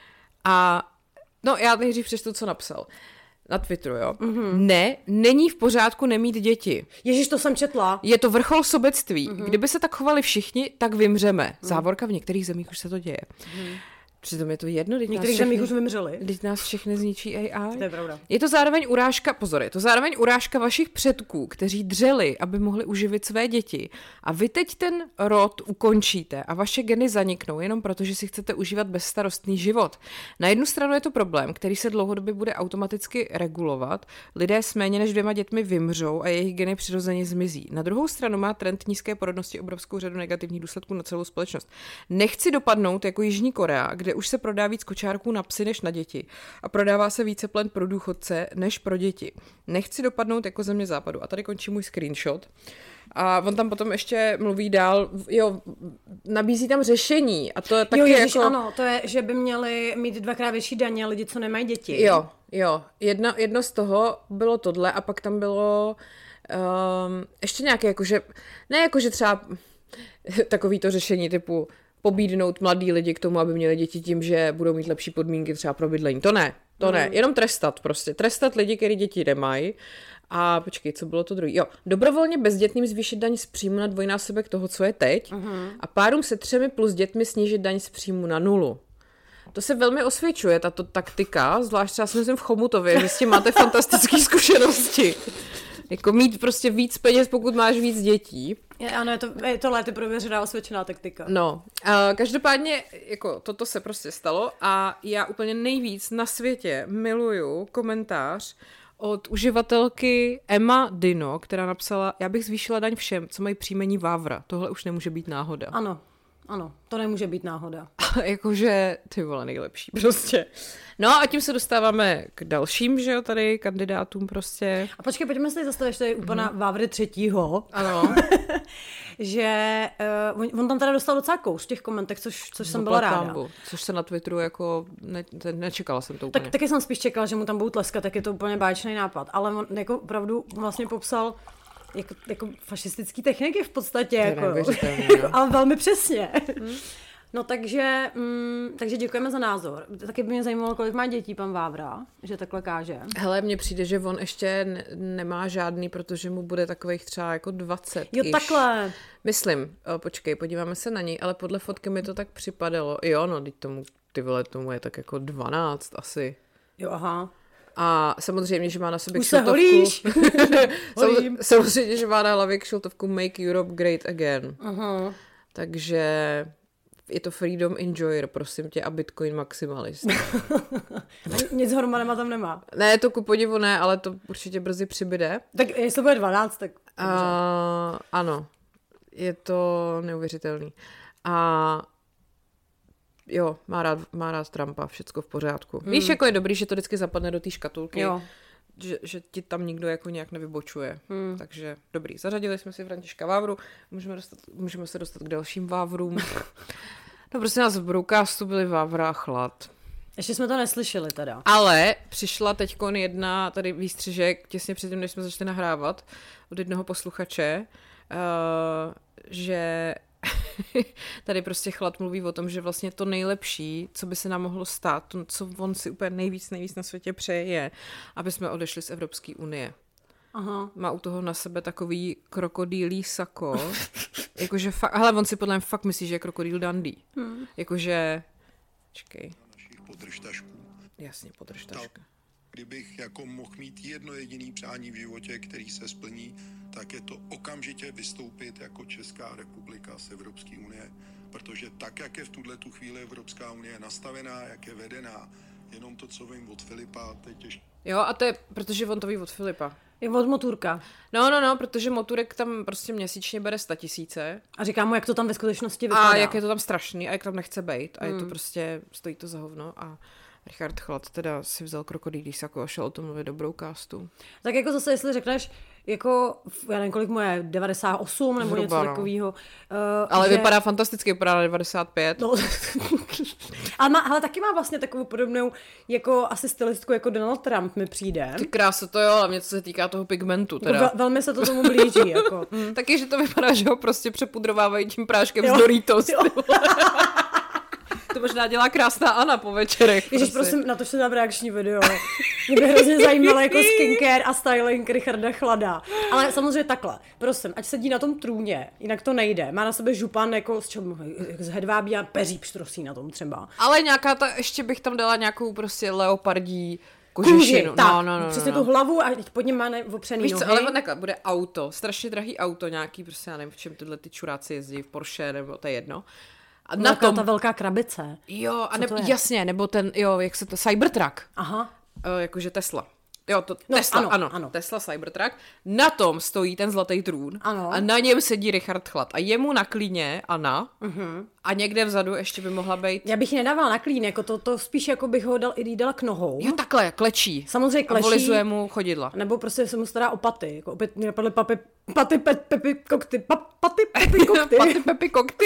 A no, já nejdřív přečtu, co napsal. Na Twitteru, jo. Mm-hmm. Ne, není v pořádku nemít děti. Ježiš, to jsem četla. Je to vrchol sobectví. Mm-hmm. Kdyby se tak chovali všichni, tak vymřeme. Mm. Závorka, v některých zemích už se to děje. Mm. Přitom je to jedno, v některých zemích už vymřeli. Teď nás všechny zničí A I. To je pravda. Je to zároveň urážka, pozor, je to zároveň urážka vašich předků, kteří dřeli, aby mohli uživit své děti. A vy teď ten rod ukončíte a vaše geny zaniknou jenom proto, že si chcete užívat bezstarostný život. Na jednu stranu je to problém, který se dlouhodobě bude automaticky regulovat. Lidé s méně než dvěma dětmi vymřou a jejich geny přirozeně zmizí. Na druhou stranu má trend nízké porodnosti obrovskou řadu negativních důsledků na celou společnost. Nechci dopadnout jako Jižní Korea, kde už se prodá víc kočárků na psy než na děti a prodává se více plen pro důchodce než pro děti. Nechci dopadnout jako země západu. A tady končí můj screenshot. A on tam potom ještě mluví dál, jo, nabízí tam řešení a to je taky jo, ježiš, jako... ano, to je, že by měli mít dvakrát větší daně lidi, co nemají děti. Jo, jo. Jedno, jedno z toho bylo tohle a pak tam bylo um, ještě nějaké, jakože, ne jakože třeba takový to řešení typu pobídnout mladý lidi k tomu, aby měli děti tím, že budou mít lepší podmínky třeba pro bydlení. To ne, to mm. ne. Jenom trestat prostě. Trestat lidi, kteří děti nemají. A počkej, co bylo to druhý? Jo, dobrovolně bezdětným zvýšit daň z příjmu na dvojnásobek toho, co je teď. Mm. A párům se třemi plus dětmi snížit daň z příjmu na nulu. To se velmi osvědčuje, tato taktika, zvlášť třeba si myslím v Chomutově, že s tím máte fantastické zkušenosti. Jako mít prostě víc peněz, pokud máš víc dětí. Je, ano, je to, je to léty prověřená osvědčená taktika. No, uh, každopádně jako toto se prostě stalo a já úplně nejvíc na světě miluju komentář od uživatelky Emma Dino, která napsala, já bych zvýšila daň všem, co mají příjmení Vávra. Tohle už nemůže být náhoda. Ano, ano, to nemůže být náhoda. Jakože, ty vole, nejlepší prostě. No a tím se dostáváme k dalším, že jo, tady kandidátům prostě. A počkej, pojďme se tady zastavit, že to je u pana mm. Vávry třetího. Ano. že uh, on, on tam teda dostal docela kouř v těch komentech, což, což jsem byla ráda. Pambu, což se na Twitteru jako, ne, nečekala jsem to úplně. Tak, taky jsem spíš čekala, že mu tam budou tleskat, tak je to úplně báječný nápad. Ale on jako opravdu vlastně popsal jako, jako fašistický techniky v podstatě, jako, ale velmi přesně. Hmm. No takže, mm, takže děkujeme za názor. Taky by mě zajímalo, kolik má dětí pan Vávra, že takhle káže. Hele, mně přijde, že on ještě ne- nemá žádný, protože mu bude takových třeba jako dvacet. Jo, iž. takhle. Myslím, o, počkej, podíváme se na něj, ale podle fotky mi to tak připadalo. Jo, no, teď tomu, ty vole, tomu je tak jako dvanáct asi. Jo, aha. A samozřejmě, že má na sobě Už se kšiltovku. holíš. Samozřejmě, samozřejmě, že má na hlavě kšiltovku Make Europe Great Again. Aha. Takže je to freedom enjoyer, prosím tě, a Bitcoin maximalist. Nic hormonema tam nemá. Ne, to ku podivu ne, ale to určitě brzy přibyde. Tak jestli to bude dvanáct, tak... Uh, ano, je to neuvěřitelný. A jo, má rád, má rád Trumpa, všecko v pořádku. Hmm. Víš, jako je dobrý, že to vždycky zapadne do té škatulky, jo. Že, že ti tam nikdo jako nějak nevybočuje. Hmm. Takže dobrý, zařadili jsme si Františka Vávru, můžeme, dostat, můžeme se dostat k dalším Vávrům. No prostě nás v Broadcastu byli Vávra a Chlad. Ještě jsme to neslyšeli teda. Ale přišla teďkon jedna tady výstřižek těsně předtím, než jsme začali nahrávat od jednoho posluchače, uh, že tady prostě Chlad mluví o tom, že vlastně to nejlepší, co by se nám mohlo stát, to, co on si úplně nejvíc, nejvíc na světě přeje, je, aby jsme odešli z Evropské unie. Aha. Má u toho na sebe takový krokodýlí sako. Jakože fakt, hele, on si podle mě fakt myslí, že je krokodýl Dundee. Hmm. Jakože, čekej. Podržtašku. Jasně, podržtaška. Kdybych jako mohl mít jedno jediné přání v životě, který se splní, tak je to okamžitě vystoupit jako Česká republika z Evropské unie. Protože tak, jak je v tuhle tu chvíli Evropská unie nastavená, jak je vedená, jenom to, co vím od Filipa, teď těžké. Jo, a to je, protože on to ví od Filipa. Je od Moturka. No, no, no, protože Moturek tam prostě měsíčně bere sta tisíce. A říká mu, jak to tam ve skutečnosti vypadá. A jak je to tam strašný a jak tam nechce bejt. A hmm. je to prostě, stojí to za hovno. A Richard Chlad teda si vzal krokodýlí sako a šel o tom mluvit do Broadcastu. Tak jako zase, jestli řekneš, jako, já nevím, kolik mu je, devadesát osm nebo Zhruba, něco no. takového. Uh, ale že... vypadá fantasticky, vypadá na devadesát pět. No. ale, má, ale taky má vlastně takovou podobnou, jako asi stylistku, jako Donald Trump mi přijde. Ty krása, to jo, hlavně co se týká toho pigmentu teda. Vel, velmi se to tomu blíží, jako. Mm. Taky, že to vypadá, že ho prostě přepudrovávají tím práškem jo. z Doritos. To možná dělá krásná Anna po večerech. Ježiš, prosím, na to se dám reakční video. Mě by hrozně zajímalo jako skincare a styling Richarda Chlada. Ale samozřejmě takhle, prosím, ať sedí na tom trůně, jinak to nejde. Má na sebe župan jako z čemu, z hedvábí a peří pštrosí na tom třeba. Ale nějaká ta, ještě bych tam dala nějakou prostě leopardí kožešinu. Tak, no, no, no, přesně no. tu hlavu a pod ním má opřený Víš nohy. co, ale takhle, bude auto, strašně drahý auto, nějaký, prostě já nevím, v čem tyhle ty čuráci jezdí, v Porsche, nebo to je jedno. A na tom... ta velká krabice. Jo, a ne, jasně, nebo ten, jo, jak se to, Cybertruck. Aha. Uh, jakože Tesla. Jo, to no, Tesla, ano, ano, ano. Tesla Cybertruck. Na tom stojí ten zlatý trůn ano. a na něm sedí Richard Chlad. A jemu na klíně Anna uh-huh. a někde vzadu ještě by mohla být... Já bych ji nedávala na klín, jako to, to spíš jako bych ho dal, i dala k nohou. Jo, takhle, klečí. Samozřejmě klečí. A volizuje mu chodidla. Nebo prostě se mu stará o paty. Jako opět mě napadly papi, paty, pet, pepi, kokty. Pa, paty, pepi, kokty. Paty, pepi, kokty.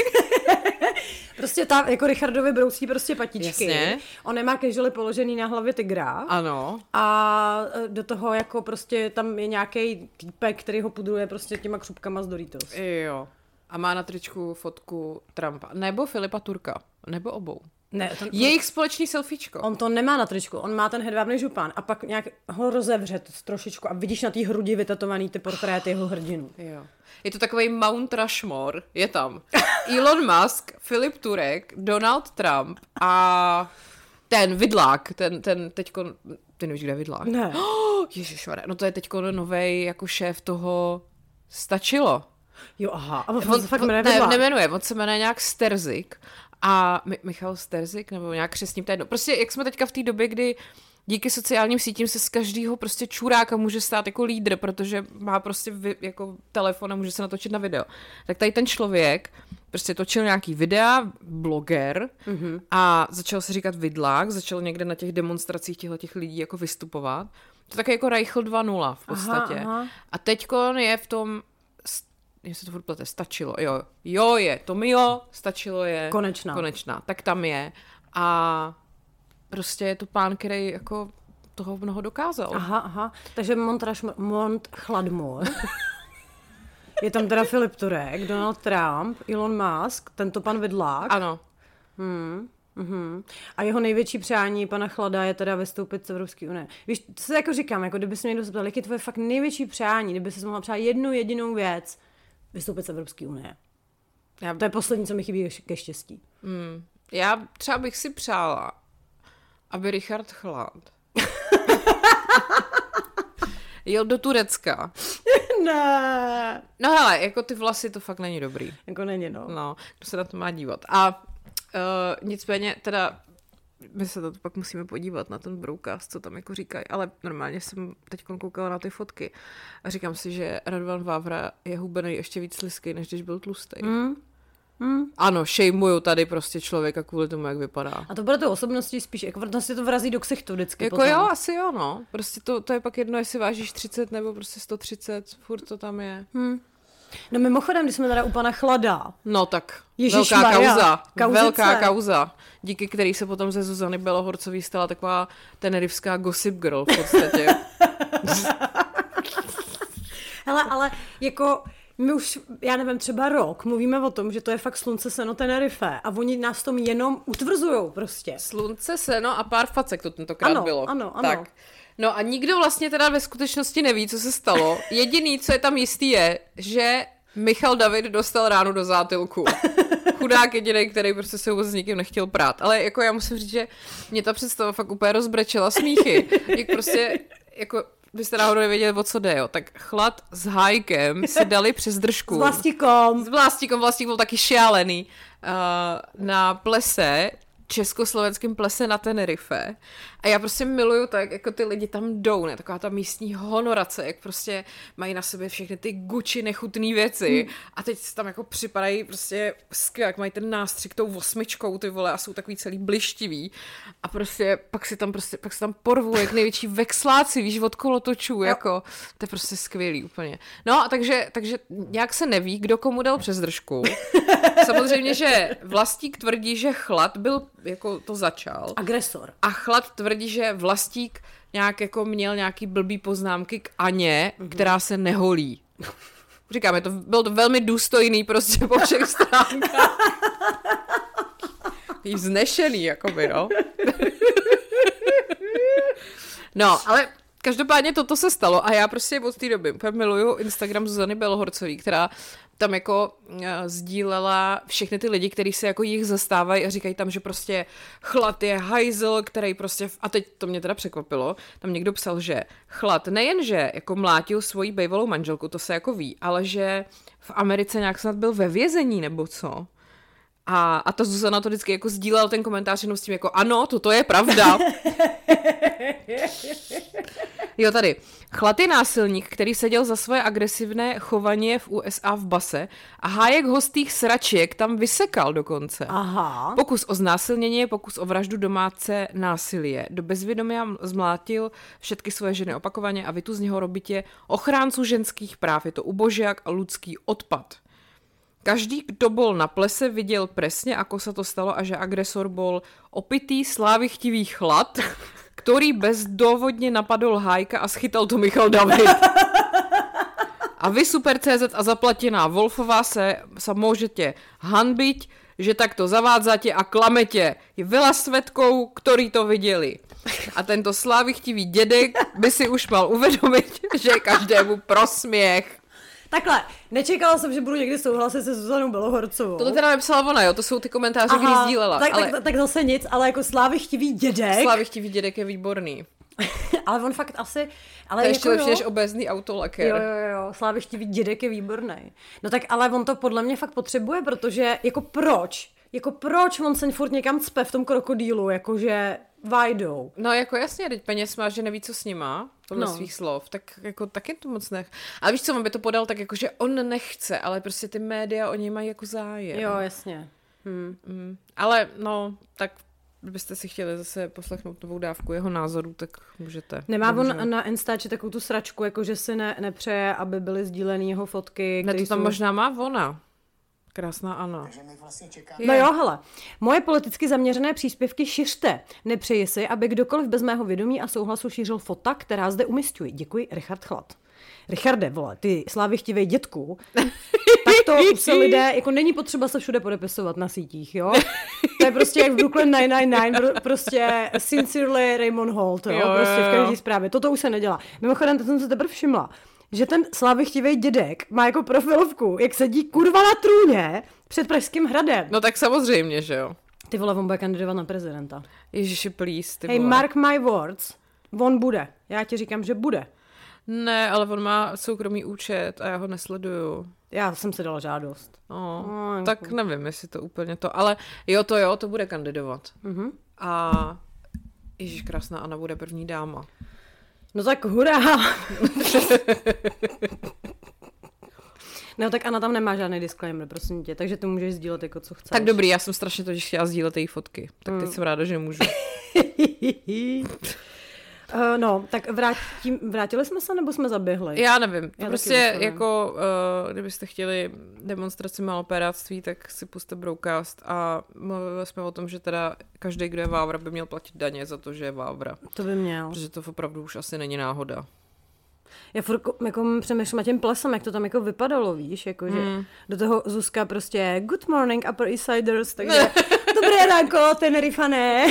Prostě ta, jako Richardovi brousí prostě patičky. Jasně. On nemá casually položený na hlavě tygra. Ano. A do toho jako prostě tam je nějaký týpek, který ho pudruje prostě těma křupkama z Doritos. Jo. A má na tričku fotku Trumpa. Nebo Filipa Turka. Nebo obou. Ne, to, Jejich společný selfiečko. On to nemá na tričku, on má ten hedvábný župán a pak nějak ho rozevře trošičku a vidíš na té hrudi vytetovaný ty portréty jeho hrdinů. Jo. Je to takový Mount Rushmore, je tam Elon Musk, Filip Turek, Donald Trump a ten vidlák, ten, ten teďko, ty nevíš, kde je vidlák? Ne. Oh, ježišmarja, no to je teďko novej jako šéf toho Stačilo. Jo, aha. A on, on se fakt on, jmenuje ne, vidlák. nemenuje, on se jmenuje nějak Sterzik a Mi- Michal Sterzik, nebo nějak křesním, to je jedno. Prostě jak jsme teďka v té době, kdy díky sociálním sítím se z každého prostě čuráka může stát jako lídr, protože má prostě vy, jako telefon a může se natočit na video. Tak tady ten člověk prostě točil nějaký videa, bloger mm-hmm. a začal se říkat vidlák, začal někde na těch demonstracích těchto lidí jako vystupovat. To taky jako Reichl dva nula v podstatě. Aha, aha. A teďko je v tom, jestli to furt plete, Stačilo, jo, jo je, Tomio, Stačilo je konečná. konečná, tak tam je a prostě je to pán, který jako toho mnoho dokázal. Aha, aha, takže Mont, Rushmore, Mont Chladmore. Je tam teda Filip Turek, Donald Trump, Elon Musk, tento pan vidlák. Ano. Hmm. Uhum. A jeho největší přání pana Chlada je teda vystoupit z Evropské unie. Víš, co se jako říkám, jako kdyby se mě někdo zeptal, jak je tvoje fakt největší přání, kdyby se mohla přát jednu jedinou věc, vystoupit z Evropské unie. Já... To je poslední, co mi chybí ke štěstí. Hmm. Já třeba bych si přála, aby Richard Chlad jel do Turecka. Ne. No hele, jako ty vlasy to fakt není dobrý. Jako není, no. No, kdo se na to má dívat. A uh, nicméně, teda, my se to pak musíme podívat na ten broadcast, co tam jako říkají, ale normálně jsem teď koukala na ty fotky a říkám si, že Radovan Vávra je hubený ještě víc slizký, než když byl tlustý. Mm. Mm. Ano, šejmuju tady prostě člověka kvůli tomu, jak vypadá. A to bude to osobností spíš, jako prostě to vrazí do ksichtu vždycky. Jako potom. jo, asi jo, no. Prostě to, to je pak jedno, jestli vážíš třicet nebo prostě sto třicet, furt to tam je. Hmm. No mimochodem, když jsme teda u pana Chlada. No tak, Ježišmarja, velká kauza, kauzice. velká kauza, díky který se potom ze Zuzany Belohorcový stala taková tenerifská gossip girl v podstatě. Hele, ale jako my už, já nevím, třeba rok mluvíme o tom, že to je fakt slunce, seno, Tenerife a oni nás tom jenom utvrzujou prostě. Slunce, seno a pár facek to tentokrát ano, bylo. Ano, ano. Tak. No a nikdo vlastně teda ve skutečnosti neví, co se stalo. Jediný, co je tam jistý, je, že Michal David dostal ránu do zátylku. Chudák jedinej, který prostě se vůbec s nikým nechtěl prát. Ale jako já musím říct, že mě ta představa fakt úplně rozbrečela smíchy. Jak prostě, jako byste náhodou nevěděli, o co jde, jo. Tak Chlad s Hájkem si dali přes držku. S Vlastíkom. S Vlastíkom, Vlastík byl taky šialený. Uh, na plese, československém plese na Tenerife. A já prostě miluju tak, jako ty lidi tam jdou, ne? Taková ta místní honorace, jak prostě mají na sobě všechny ty Gucci nechutný věci. Hmm. A teď tam jako připadají prostě skvěle, jak mají ten nástřik tou osmičkou, ty vole, a jsou takový celý blištivý. A prostě pak si tam prostě, pak si tam porvou, jak největší vexláci, víš, od kolotočů, jako. To je prostě skvělý úplně. No a takže, takže nějak se neví, kdo komu dal přes držku. Samozřejmě, že Vlastík tvrdí, že Chlad byl, jako to začal. Agresor. A Chlad tvrdí, že Vlastík nějak jako měl nějaký blbý poznámky k Aně, mm-hmm. která se neholí. Říkáme, to bylo to velmi důstojný prostě po všech stránkách. Jí vznešený, jakoby, no. No, ale každopádně toto se stalo a já prostě od té doby úplně miluju Instagram Zuzany Belohorcový, která tam jako uh, sdílela všechny ty lidi, kteří se jako jich zastávají a říkají tam, že prostě Chlad je hajzl, který prostě, a teď to mě teda překvapilo, tam někdo psal, že Chlad nejenže jako mlátil svoji bývalou manželku, to se jako ví, ale že v Americe nějak snad byl ve vězení nebo co. A, a ta Zuzana to vždycky jako sdílela ten komentář jenom s tím jako ano, toto je pravda. Jo, tady. Chlad je násilník, který seděl za svoje agresivné chování v U S A v base a Hájek hostých sračiek tam vysekal dokonce. Aha. Pokus o znásilnění je pokus o vraždu domáce násilie. Do bezvědomí zmlátil všetky svoje ženy opakovaně a vytu z něho robitě ochránců ženských práv. Je to ubožák a ľudský odpad. Každý, kdo bol na plese, viděl presne, ako sa to stalo a že agresor bol opitý, slávichtivý Chlad, ktorý bezdôvodne napadol Hájka a schytal to Michal David. A vy Super tečka cé zet a zaplatená Wolfová se, sa môžete hanbiť, že takto zavádzate a klamete. Je veľa svedkov, ktorí to videli. A tento slávichtivý dedek by si už mal uvedomiť, že je každému prosmiech. Takhle, nečekala jsem, že budu někdy souhlasit se Zuzanou Belohorcovou. Tohle teda nepsala ona, jo, to jsou ty komentáře, který sdílela. Tak, ale... tak, tak zase nic, ale jako slávichtivý dědek. Slávichtivý dědek je výborný. Ale on fakt asi... Ale to je jako ještě lepší jo. než obézný autolakér. Jo, jo, jo, slávichtivý dědek je výborný. No tak ale on to podle mě fakt potřebuje, protože jako proč? Jako proč on se furt někam cpe v tom krokodýlu, jakože vajdou. No jako jasně, teď peněz má, že neví, co s nima, podle no. svých slov, tak jako taky to moc nech. Ale víš co, on by to podal tak jako, že on nechce, ale prostě ty média o něj mají jako zájem. Jo, jasně. Hmm. Mm. Ale no, tak kdybyste si chtěli zase poslechnout novou dávku jeho názoru, tak můžete. Nemá Bohužel. on na Instači takovou tu sračku, jako že si ne, nepřeje, aby byly sdílený jeho fotky. Ne, to tam jsou... možná má ona. Krásná Anna. Vlastně no jo, hele. Moje politicky zaměřené příspěvky šiřte. Nepřeji si, aby kdokoliv bez mého vědomí a souhlasu šířil fota, která zde umisťuji. Děkuji, Richard Chlad. Richarde, vole, ty slávichtivej dětku, tak to se lidé, jako není potřeba se všude podepisovat na sítích, jo? je prostě jak v Brooklyn nine nine nine, prostě sincerely Raymond Holt, jo, Jo, jo, prostě v jo. každé zprávě. Toto už se nedělá. Mimochodem, to jsem se teprve všimla, že ten slávychtivý dědek má jako profilovku, jak sedí kurva na trůně před Pražským hradem. No tak samozřejmě, že jo. Ty vole, on bude kandidovat na prezidenta. Ježiši, please, ty Hej, vole. mark my words, on bude. Já ti říkám, že bude. Ne, ale on má soukromý účet a já ho nesleduju. Já jsem si dala žádost. No, No, jako. tak nevím, jestli to úplně to, ale jo, to jo, to bude kandidovat. Mhm. A Ježíš, krásná Anna bude první dáma. No tak hurá. No tak Anna tam nemá žádný disclaimer, prosím tě, takže ty můžeš sdílet jako co chceš. Tak dobrý, já jsem strašně totiž chtěla sdílet její fotky. Tak teď Mm. jsem ráda, že můžu. Uh, no, tak vrátím, vrátili jsme se, nebo jsme zaběhli? Já nevím, to Já prostě taky nevím. jako, uh, kdybyste chtěli demonstraci maloperáctví, tak si puste Broadcast a mluvili jsme o tom, že teda každý, kdo je Vávra, by měl platit daně za to, že je Vávra. To by měl. Protože to opravdu už asi není náhoda. Já furt ko- jako přemýšlím nad tím plesem, jak to tam jako vypadalo, víš, jako že Hmm. do toho Zuzka prostě good morning Upper East Siders, takže dobré ránko, Tenerifané.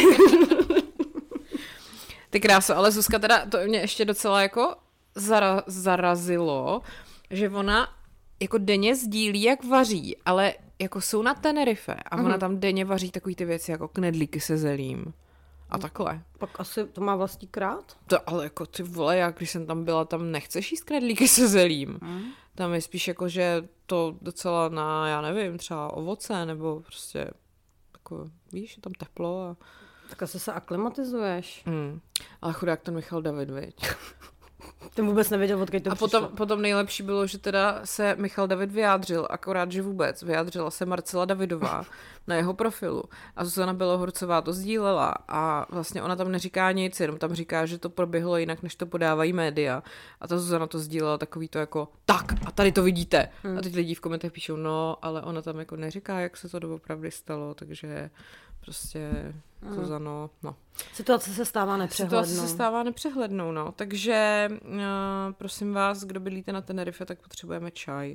Ty kráso, ale Zuzka teda, to mě ještě docela jako zara- zarazilo, že ona jako denně sdílí, jak vaří, ale jako jsou na Tenerife a ona tam denně vaří takový ty věci jako knedlíky se zelím a takhle. Pak asi to má vlastní krát. To ale jako ty vole, já když jsem tam byla, tam nechceš jíst knedlíky se zelím. Tam je spíš jako, že to docela na, já nevím, třeba ovoce nebo prostě jako, víš, je tam teplo a... Tak asi se aklimatizuješ. Mm. Ale chudák ten Michal David, viď? Ten vůbec nevěděl, odkud to A přišlo. potom, potom nejlepší bylo, že teda se Michal David vyjádřil, akorát, že vůbec. Vyjádřila se Marcela Davidová na jeho profilu a Zuzana Bělohorcová to sdílela a vlastně ona tam neříká nic, jenom tam říká, že to proběhlo jinak, než to podávají média. A ta Zuzana to sdílela takový to jako, tak a tady to vidíte. Hmm. A teď lidi v komentech píšou, no, ale ona tam jako neříká, jak se to doopravdy stalo, takže prostě hmm. Zuzano, no. Situace se stává nepřehlednou. Situace se stává nepřehlednou, no. Takže uh, prosím vás, kdo bydlíte na Tenerife, tak potřebujeme čaj.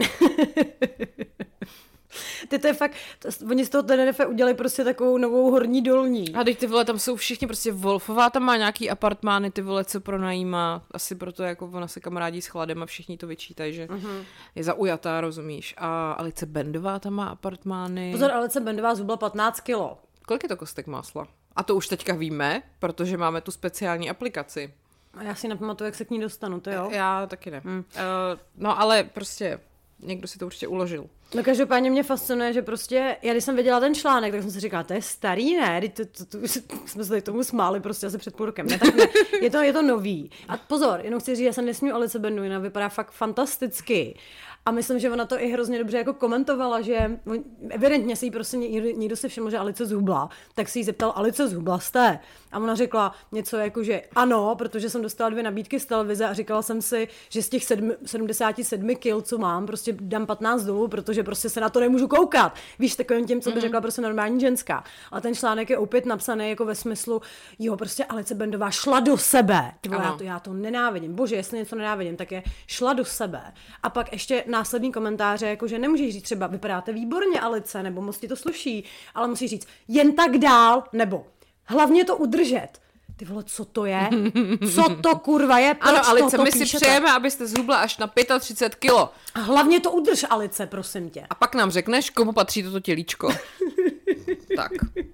Ty to je fakt, to, oni z toho Tenerife udělali prostě takovou novou horní dolní. A teď ty vole, tam jsou všichni, prostě Wolfová tam má nějaký apartmány, ty vole, co pronajímá. Asi proto jako ona se kamarádí s chladem a všichni to vyčítají, že uh-huh. je zaujatá, rozumíš. A Alice Bendová tam má apartmány. Pozor, Alice Bendová zhubla patnáct kilo. Kolik je to kostek másla? A to už teďka víme, protože máme tu speciální aplikaci. A já si nepamatuju, jak se k ní dostanu, to jo? Já taky ne. Hmm. Uh, no ale prostě někdo si to určitě uložil. No každopádně mě fascinuje, že prostě, já když jsem viděla ten článek, tak jsem si říkala, to je starý, ne? To, to, to, to, jsme se tady tomu smáli prostě asi před půl rokem. Ne, tak ne. Je to, je to nový. A pozor, jenom chci říct, já se nesmím Alice Bendu, ona vypadá fakt fantasticky. A myslím, že ona to i hrozně dobře jako komentovala, že evidentně si jí prostě někdo, někdo si všiml, že Alice zhubla, tak si jí zeptal, Alice, zhubla jste? A ona řekla něco jako, že ano, protože jsem dostala dvě nabídky z televize a říkala jsem si, že z těch sedm, sedmdesát sedm kil, co mám, prostě dám patnáct dolů, protože prostě se na to nemůžu koukat. Víš, takovým tím, co by řekla prostě normální ženská. A ten článek je opět napsaný jako ve smyslu, jo, prostě Alice Bendová šla do sebe. Ty vole, já to, já to nenávidím. Bože, jestli něco nenávidím, tak je šla do sebe. A pak ještě následní komentáře, jako že nemůžeš říct třeba, vypadáte výborně, Alice, nebo moc ti to sluší, ale musíš říct jen tak dál, nebo hlavně to udržet. Ty vole, co to je? Co to kurva je? Proč ano, Alice, my píšete? si přejeme, abyste zhubla až na třicet pět kilo. A hlavně to udrž, Alice, prosím tě. A pak nám řekneš, komu patří toto tělíčko. Tak.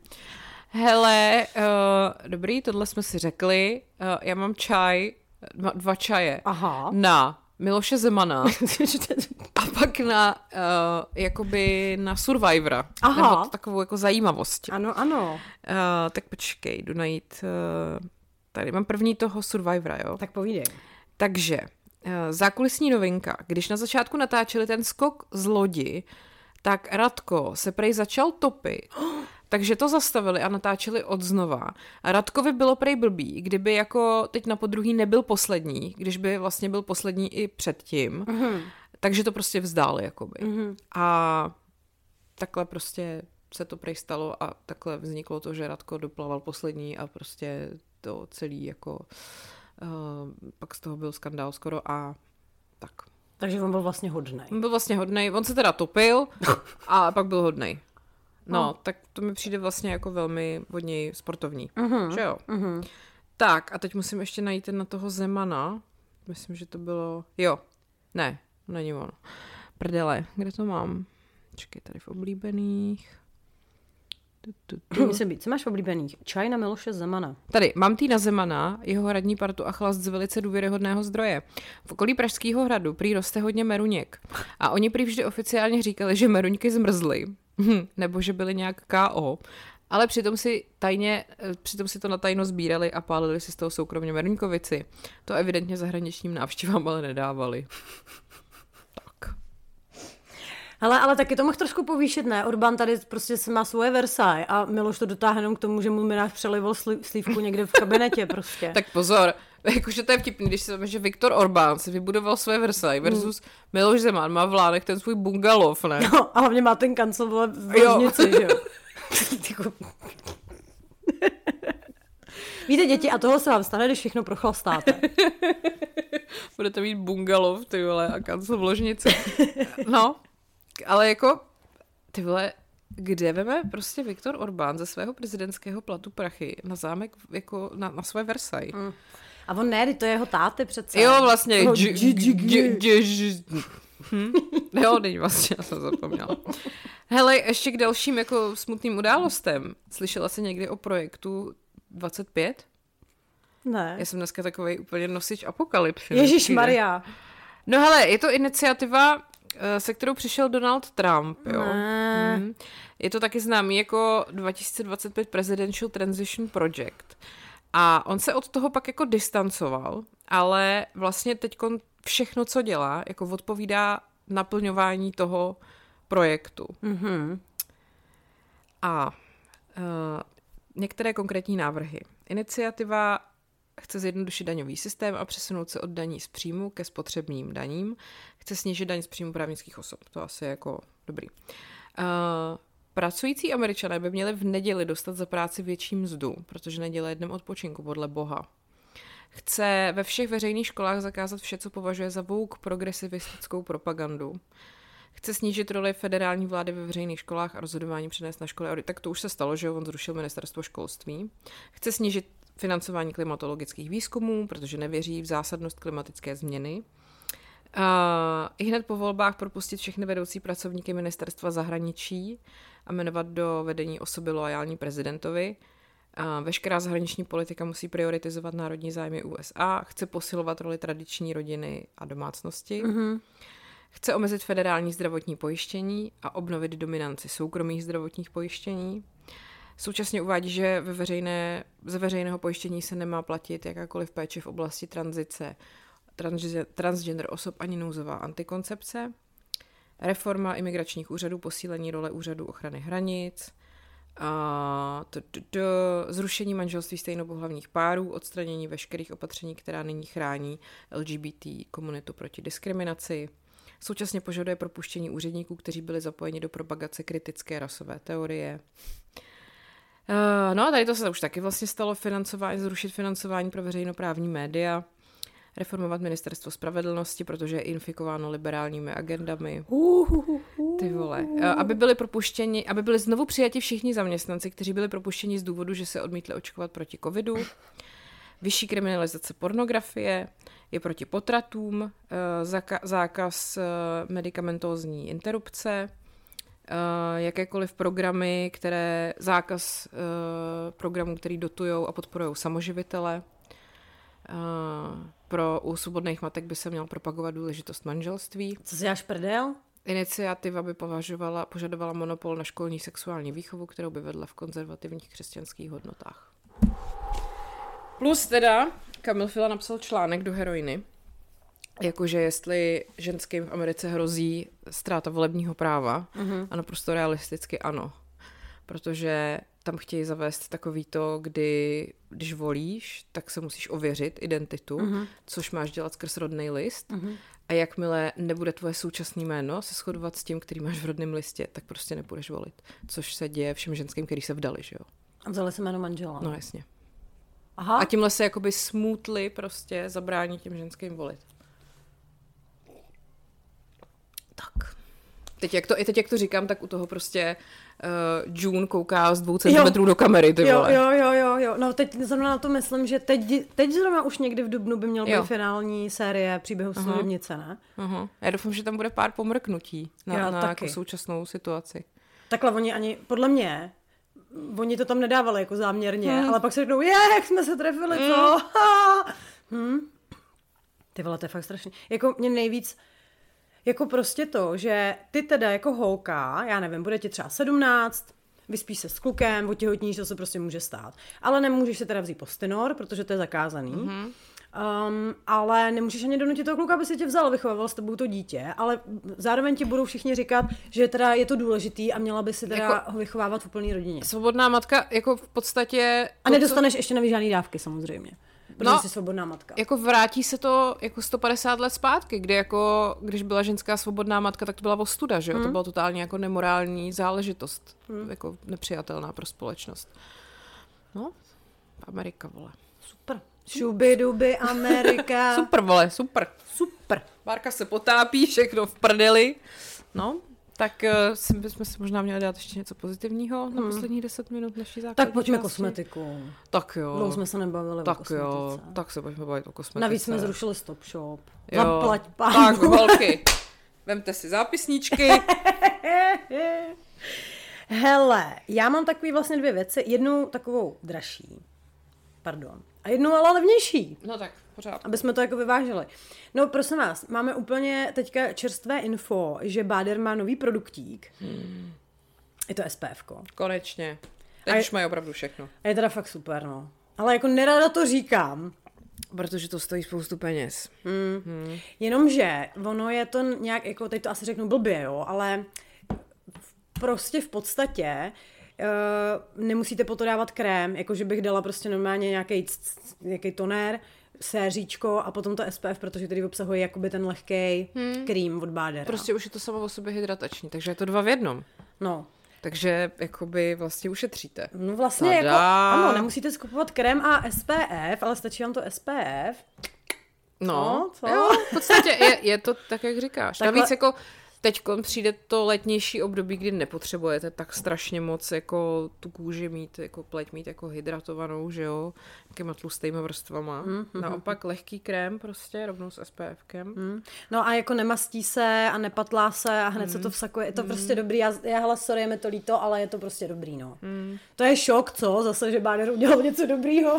Hele, uh, dobrý, tohle jsme si řekli. Uh, já mám čaj, dva, dva čaje. Aha. Na Miloše Zemana a pak na, uh, jakoby na Survivora. Aha. Nebo takovou jako zajímavost. Ano, ano. Uh, tak počkej, jdu najít, uh, tady mám první toho Survivora, jo. Tak povídej. Takže, uh, zákulisní novinka. Když na začátku natáčeli ten skok z lodi, tak Radko se prej začal topit, takže to zastavili a natáčeli odznova. A Radkovi bylo prej blbý, kdyby jako teď na podruhý nebyl poslední, když by vlastně byl poslední i předtím, mm-hmm. takže to prostě vzdáli, jakoby. Mm-hmm. A takhle prostě se to prej stalo a takhle vzniklo to, že Radko doplaval poslední a prostě to celý jako uh, pak z toho byl skandál skoro a tak. Takže on byl vlastně hodnej. On byl vlastně hodnej, on se teda topil a pak byl hodnej. No, no, tak to mi přijde vlastně jako velmi od něj sportovní. Uh-huh. Že jo? Uh-huh. Tak, a teď musím ještě najít na toho Zemana. Myslím, že to bylo... Jo. Ne, není ono. Prdele, kde to mám? Čekej, tady v oblíbených. Tu, tu, tu. Musím být. Co máš v oblíbených? Čaj na Miloše Zemana. Tady, mám Týna Zemana, jeho hradní partu a chlast z velice důvěryhodného zdroje. V okolí Pražského hradu prý roste hodně meruněk. A oni prý vždy oficiálně říkali, že meruňky zmrzly. Nebo že byly nějak ká ó. Ale přitom si tajně, přitom si to na tajno sbírali a pálili si z toho soukromně meruňkovici. To evidentně zahraničním návštěvám ale nedávali. Tak. Hele, ale taky to mohl trošku povýšit, ne? Orbán tady prostě se má svoje Versailles a Miloš to dotáhne jenom k tomu, že mu Minář přelival slí- slívku někde v kabinetě prostě. Tak pozor, jakože to je vtipný, když si to že Viktor Orbán si vybudoval své Versailles versus hmm. Miloš Zeman má v Lánech ten svůj bungalov, ne? No, a hlavně má ten kancel vole v ložnici, že jo? Víte, děti, a toho se vám stane, když všechno prochlastáte. Budete mít bungalov, ty vole, a kancel v ložnici. No, ale jako, ty vole, kde veme prostě Viktor Orbán ze svého prezidentského platu prachy na zámek, jako na, na své Versailles? Mm. A on ne, to je jeho táty přece. Jo, vlastně. Jo, teď vlastně, já jsem zapomněla. Hele, ještě k dalším jako smutným událostem. Slyšela jsi někdy o projektu dvacet pět? Ne. Já jsem dneska takovej úplně nosič apokalypsy. Ježišmarja. No hele, je to iniciativa, se kterou přišel Donald Trump, jo. Ne. Hmm. Je to taky známý jako dva tisíce dvacet pět Presidential Transition Project. A on se od toho pak jako distancoval, ale vlastně teďkon všechno, co dělá, jako odpovídá naplňování toho projektu. Mm-hmm. A uh, některé konkrétní návrhy. Iniciativa chce zjednodušit daňový systém a přesunout se od daní z příjmu ke spotřebním daním. Chce snížit daň z příjmu právnických osob. To asi je jako dobrý. Uh, pracující Američané by měli v neděli dostat za práci větší mzdu, protože neděle je dnem odpočinku podle Boha. Chce ve všech veřejných školách zakázat vše, co považuje za woke progresivistickou propagandu. Chce snížit roli federální vlády ve veřejných školách a rozhodování přenést na školy. Tak to už se stalo, že on zrušil ministerstvo školství. Chce snížit financování klimatologických výzkumů, protože nevěří v zásadnost klimatické změny. A i hned po volbách propustit všechny vedoucí pracovníky ministerstva zahraničí a jmenovat do vedení osoby loajální prezidentovi. A veškerá zahraniční politika musí prioritizovat národní zájmy U S A. Chce posilovat roli tradiční rodiny a domácnosti. Mm-hmm. Chce omezit federální zdravotní pojištění a obnovit dominanci soukromých zdravotních pojištění. Současně uvádí, že ve veřejné, ze veřejného pojištění se nemá platit jakákoliv péče v oblasti tranzice, trans, transgender osob ani nouzová antikoncepce. Reforma imigračních úřadů, posílení role úřadu ochrany hranic, a to, to, to, zrušení manželství stejnopohlavních párů, odstranění veškerých opatření, která nyní chrání L G B T komunitu proti diskriminaci. Současně požaduje propuštění úředníků, kteří byli zapojeni do propagace kritické rasové teorie. Uh, no a tady to se už taky vlastně stalo, financování, zrušit financování pro veřejnoprávní média, reformovat ministerstvo spravedlnosti, protože je infikováno liberálními agendami. Ty vole. Uh, aby byli propuštěni, aby byli znovu přijati všichni zaměstnanci, kteří byli propuštěni z důvodu, že se odmítli očkovat proti covidu. Vyšší kriminalizace pornografie, je proti potratům, uh, zaka- zákaz uh, medikamentózní interrupce, Uh, jakékoliv programy, které, zákaz uh, programů, který dotujou a podporují samoživitele. Uh, pro u svobodných matek by se měl propagovat důležitost manželství. Co si děláš prdel? Iniciativa by považovala, požadovala monopol na školní sexuální výchovu, kterou by vedla v konzervativních křesťanských hodnotách. Plus teda Kamil Fila napsal článek do Heroiny, jakože jestli ženským v Americe hrozí ztráta volebního práva, uh-huh. a naprosto realisticky ano. Protože tam chtějí zavést takový to, kdy, když volíš, tak se musíš ověřit identitu, uh-huh. což máš dělat skrz rodný list. Uh-huh. A jakmile nebude tvoje současné jméno se shodovat s tím, který máš v rodném listě, tak prostě nepůjdeš volit. Což se děje všem ženským, který se vdali, že jo. A vzali se jméno manžela. No jasně. Aha. A tímhle se jakoby smutli prostě zabrání těm ženským volit. Tak. teď jak to, i teď jak to říkám, tak u toho prostě uh, June kouká z dvou centimetrů do kamery, ty vole. Jo, jo, jo, jo. No teď zrovna na to myslím, že teď, teď zrovna už někdy v dubnu by měl být finální série příběhu Služebnice, ne? Uh-huh. Já doufám, že tam bude pár pomrknutí na, Já na jako současnou situaci. Takhle oni ani, podle mě, oni to tam nedávali jako záměrně, hmm. ale pak se řeknou, je, jak jsme se trefili, hmm. co? hm. Ty vole, to je fakt strašný. Jako mě nejvíc, jako prostě to, že ty teda jako holka, já nevím, bude ti třeba sedmnáct, vyspíš se s klukem, otěhotníš, to se prostě může stát. Ale nemůžeš se teda vzít postynor, protože to je zakázaný. Mm-hmm. Um, ale nemůžeš ani donutit toho kluka, aby si tě vzal, vychovával s tebou to dítě, ale zároveň ti budou všichni říkat, že teda je to důležitý a měla by si teda jako ho vychovávat v úplný rodině. Svobodná matka, jako v podstatě... A nedostaneš co... ještě nevíš žádný dávky samozřejmě. Protože no, jsi svobodná matka. Jako vrátí se to jako sto padesát let zpátky, kdy jako, když byla ženská svobodná matka, tak to byla ostuda, že jo? Hmm. To byla totálně jako nemorální záležitost. Hmm. Jako nepřijatelná pro společnost. No, Amerika, vole. Super. Šubiduby, Amerika. Super, vole, super. Super. Bárka se potápí, všechno v prdeli. No, tak uh, bychom si možná měli dát ještě něco pozitivního na hmm. posledních deset minut naší základní Tak pojďme části. Kosmetiku. Tak jo. Dlouho jsme se nebavili tak o kosmetice. Jo, tak se pojďme bavit o kosmetice. Navíc jsme zrušili Stop Shop. Jo. Zaplať pánu. Tak, holky, vemte si zápisníčky. Hele, já mám takový vlastně dvě věci. Jednu takovou dražší. Pardon. A jednu ale levnější. No tak, pořád. Aby jsme to jako vyvážili. No prosím vás, máme úplně teďka čerstvé info, že Báder má nový produktík. Hmm. Je to SPFko. Konečně. Teď už mají opravdu všechno. A je teda fakt super, no. Ale jako nerada to říkám. Protože to stojí spoustu peněz. Hmm. Hmm. Jenomže ono je to nějak, jako teď to asi řeknu blbě, jo, ale prostě v podstatě Uh, nemusíte po to dávat krém, jakože bych dala prostě normálně nějaký, nějaký tonér, séříčko a potom to S P F, protože tady obsahuje jakoby ten lehkej hmm. krém od Bádera. Prostě už je to samo o sobě hydratační, takže je to dva v jednom. No. Takže jakoby vlastně ušetříte. No vlastně Tada. jako, ano, nemusíte skupovat krém a S P F, ale stačí vám to S P F. No, no co? Jo, v podstatě je, je to tak, jak říkáš. Takhle... Navíc jako teď přijde to letnější období, kdy nepotřebujete tak strašně moc jako tu kůži mít, jako pleť mít jako hydratovanou, že jo, těma tlustýma vrstvama. Mm, mm, Naopak lehký krém prostě, rovnou s SPFkem. Mm. No a jako nemastí se a nepatlá se a hned mm. se to vsakuje. Je to mm. prostě dobrý. Já, já hele, sorry, je mi to líto, ale je to prostě dobrý, no. Mm. To je šok, co? Zase, že Báder udělal něco dobrýho.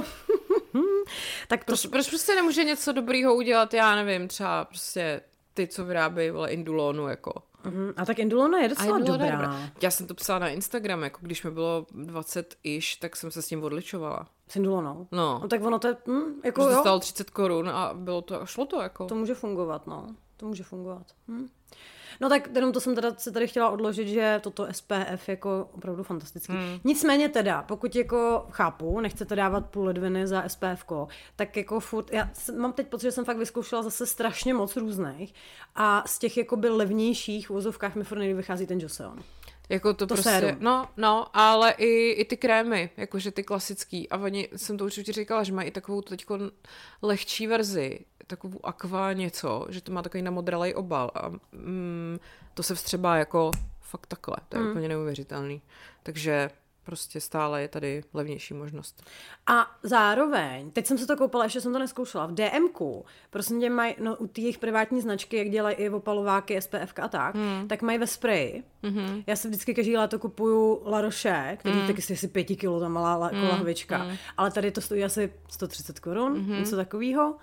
Tak proč, proč prostě nemůže něco dobrýho udělat, já nevím, třeba prostě ty, co vyrábějí, vole, Indulonu, jako. Uh-huh. A tak Indulona je docela dobrá. dobrá. Já jsem to psala na Instagram, jako když mi bylo dvacet iš, tak jsem se s tím odličovala. S Indulonou? No. No tak ono to je, hm, jako jo. jo. Stalo třicet korun a bylo to, a šlo to, jako. To může fungovat, no. To může fungovat. Hm. No tak jenom to jsem teda se tady chtěla odložit, že toto S P F jako opravdu fantastický. Hmm. Nicméně teda, pokud jako chápu, nechcete dávat půl ledviny za SPFko, tak jako furt, já mám teď pocit, že jsem fakt vyzkoušela zase strašně moc různých a z těch jakoby levnějších vozovkách mi furt nejvíc vychází ten Joseon. Jako to, to prostě, sérum. no, no, ale i, i ty krémy, jakože ty klasický. A oni, jsem to určitě říkala, že mají i takovou teďko lehčí verzi, takovou aqua něco, že to má takový namodralej obal a mm, to se vstřebá jako fakt takhle, to je mm. úplně neuvěřitelný. Takže prostě stále je tady levnější možnost. A zároveň, teď jsem se to koupila, ještě jsem to nezkoušela, v DMku, prosím tě, mají, no u té jejich privátní značky, jak dělají i opalováky, SPFka a tak, mm. tak mají ve spreji. Mm-hmm. Já si vždycky každý léto kupuju La Roche, který mm. taky si asi pěti kilo, ta malá la, mm. lahvička, mm. ale tady to stojí asi sto třicet korun, mm-hmm. něco takového.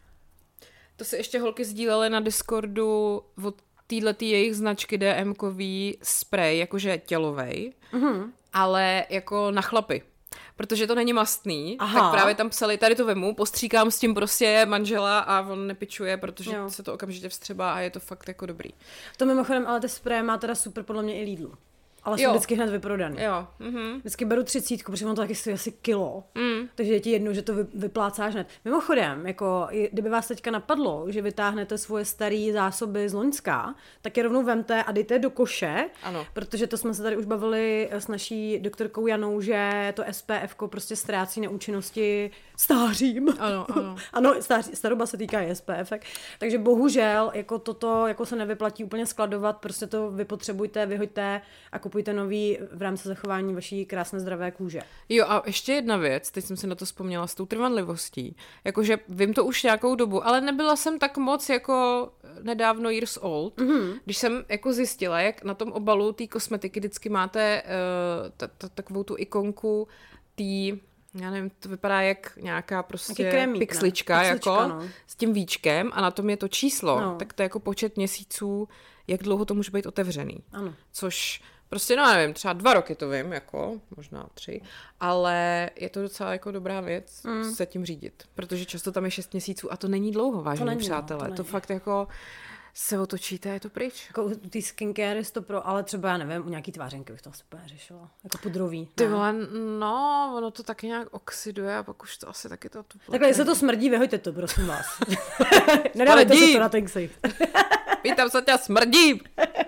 To si ještě holky sdílely na Discordu od téhletý jejich značky DMkový sprej, jakože tělovej, mm-hmm. ale jako na chlapy. Protože to není mastný, Aha. tak právě tam psali, tady to vemu, postříkám s tím prostě manžela a on nepičuje, protože jo. se to okamžitě vstřebá a je to fakt jako dobrý. To mimochodem, ale ty spreje má teda super podle mě i Lidl. ale jsou Jo. vždycky hned vyprodaný. Jo. Mhm. Vždycky beru třicítku, protože ono to taky stojí asi kilo. Mm. Takže je ti jedno, že to vy, vyplácáš hned. Mimochodem, jako, i- kdyby vás teďka napadlo, že vytáhnete svoje staré zásoby z Loňska, tak je rovnou vemte a dejte do koše, Ano. protože to jsme se tady už bavili s naší doktorkou Janou, že to S P F ko prostě ztrácí na účinnosti stářím. Ano, ano. Ano, stáří, staroba se týká i S P F ek. Takže bohužel jako toto jako se nevyplatí úplně skladovat, prostě to vypotřebujte, vyhoďte a kupujte nový v rámci zachování vaší krásné zdravé kůže. Jo a ještě jedna věc, teď jsem si na to vzpomněla s tou trvanlivostí. Jakože vím to už nějakou dobu, ale nebyla jsem tak moc jako nedávno years old, mm-hmm. když jsem jako zjistila, jak na tom obalu té kosmetiky vždycky máte uh, ta, ta, takovou tu ikonku tý, já nevím, to vypadá jak nějaká prostě krémík, pixlička, ne? jako Pixlička, no. s tím víčkem a na tom je to číslo, No. tak to je jako počet měsíců, jak dlouho to může být otevřený. Ano. Což prostě, no nevím, třeba dva roky to vím, jako, možná tři, ale je to docela jako dobrá věc mm. se tím řídit, protože často tam je šest měsíců a to není dlouho, vážení není, no, přátelé. to To, to není. fakt jako se otočíte, je to pryč. Jako u té skincare je to pro, ale třeba, já nevím, u nějaký tvářenky bych to asi úplně řešila. Jako pudrový. Ty ne? vole, no, ono to taky nějak oxiduje a pak už to asi taky to... to Takhle, jestli to smrdí, vyhoďte to, prosím vás. Nedávejte Smrdí! se to na ten ksicht. Pítám se tě, smrdí!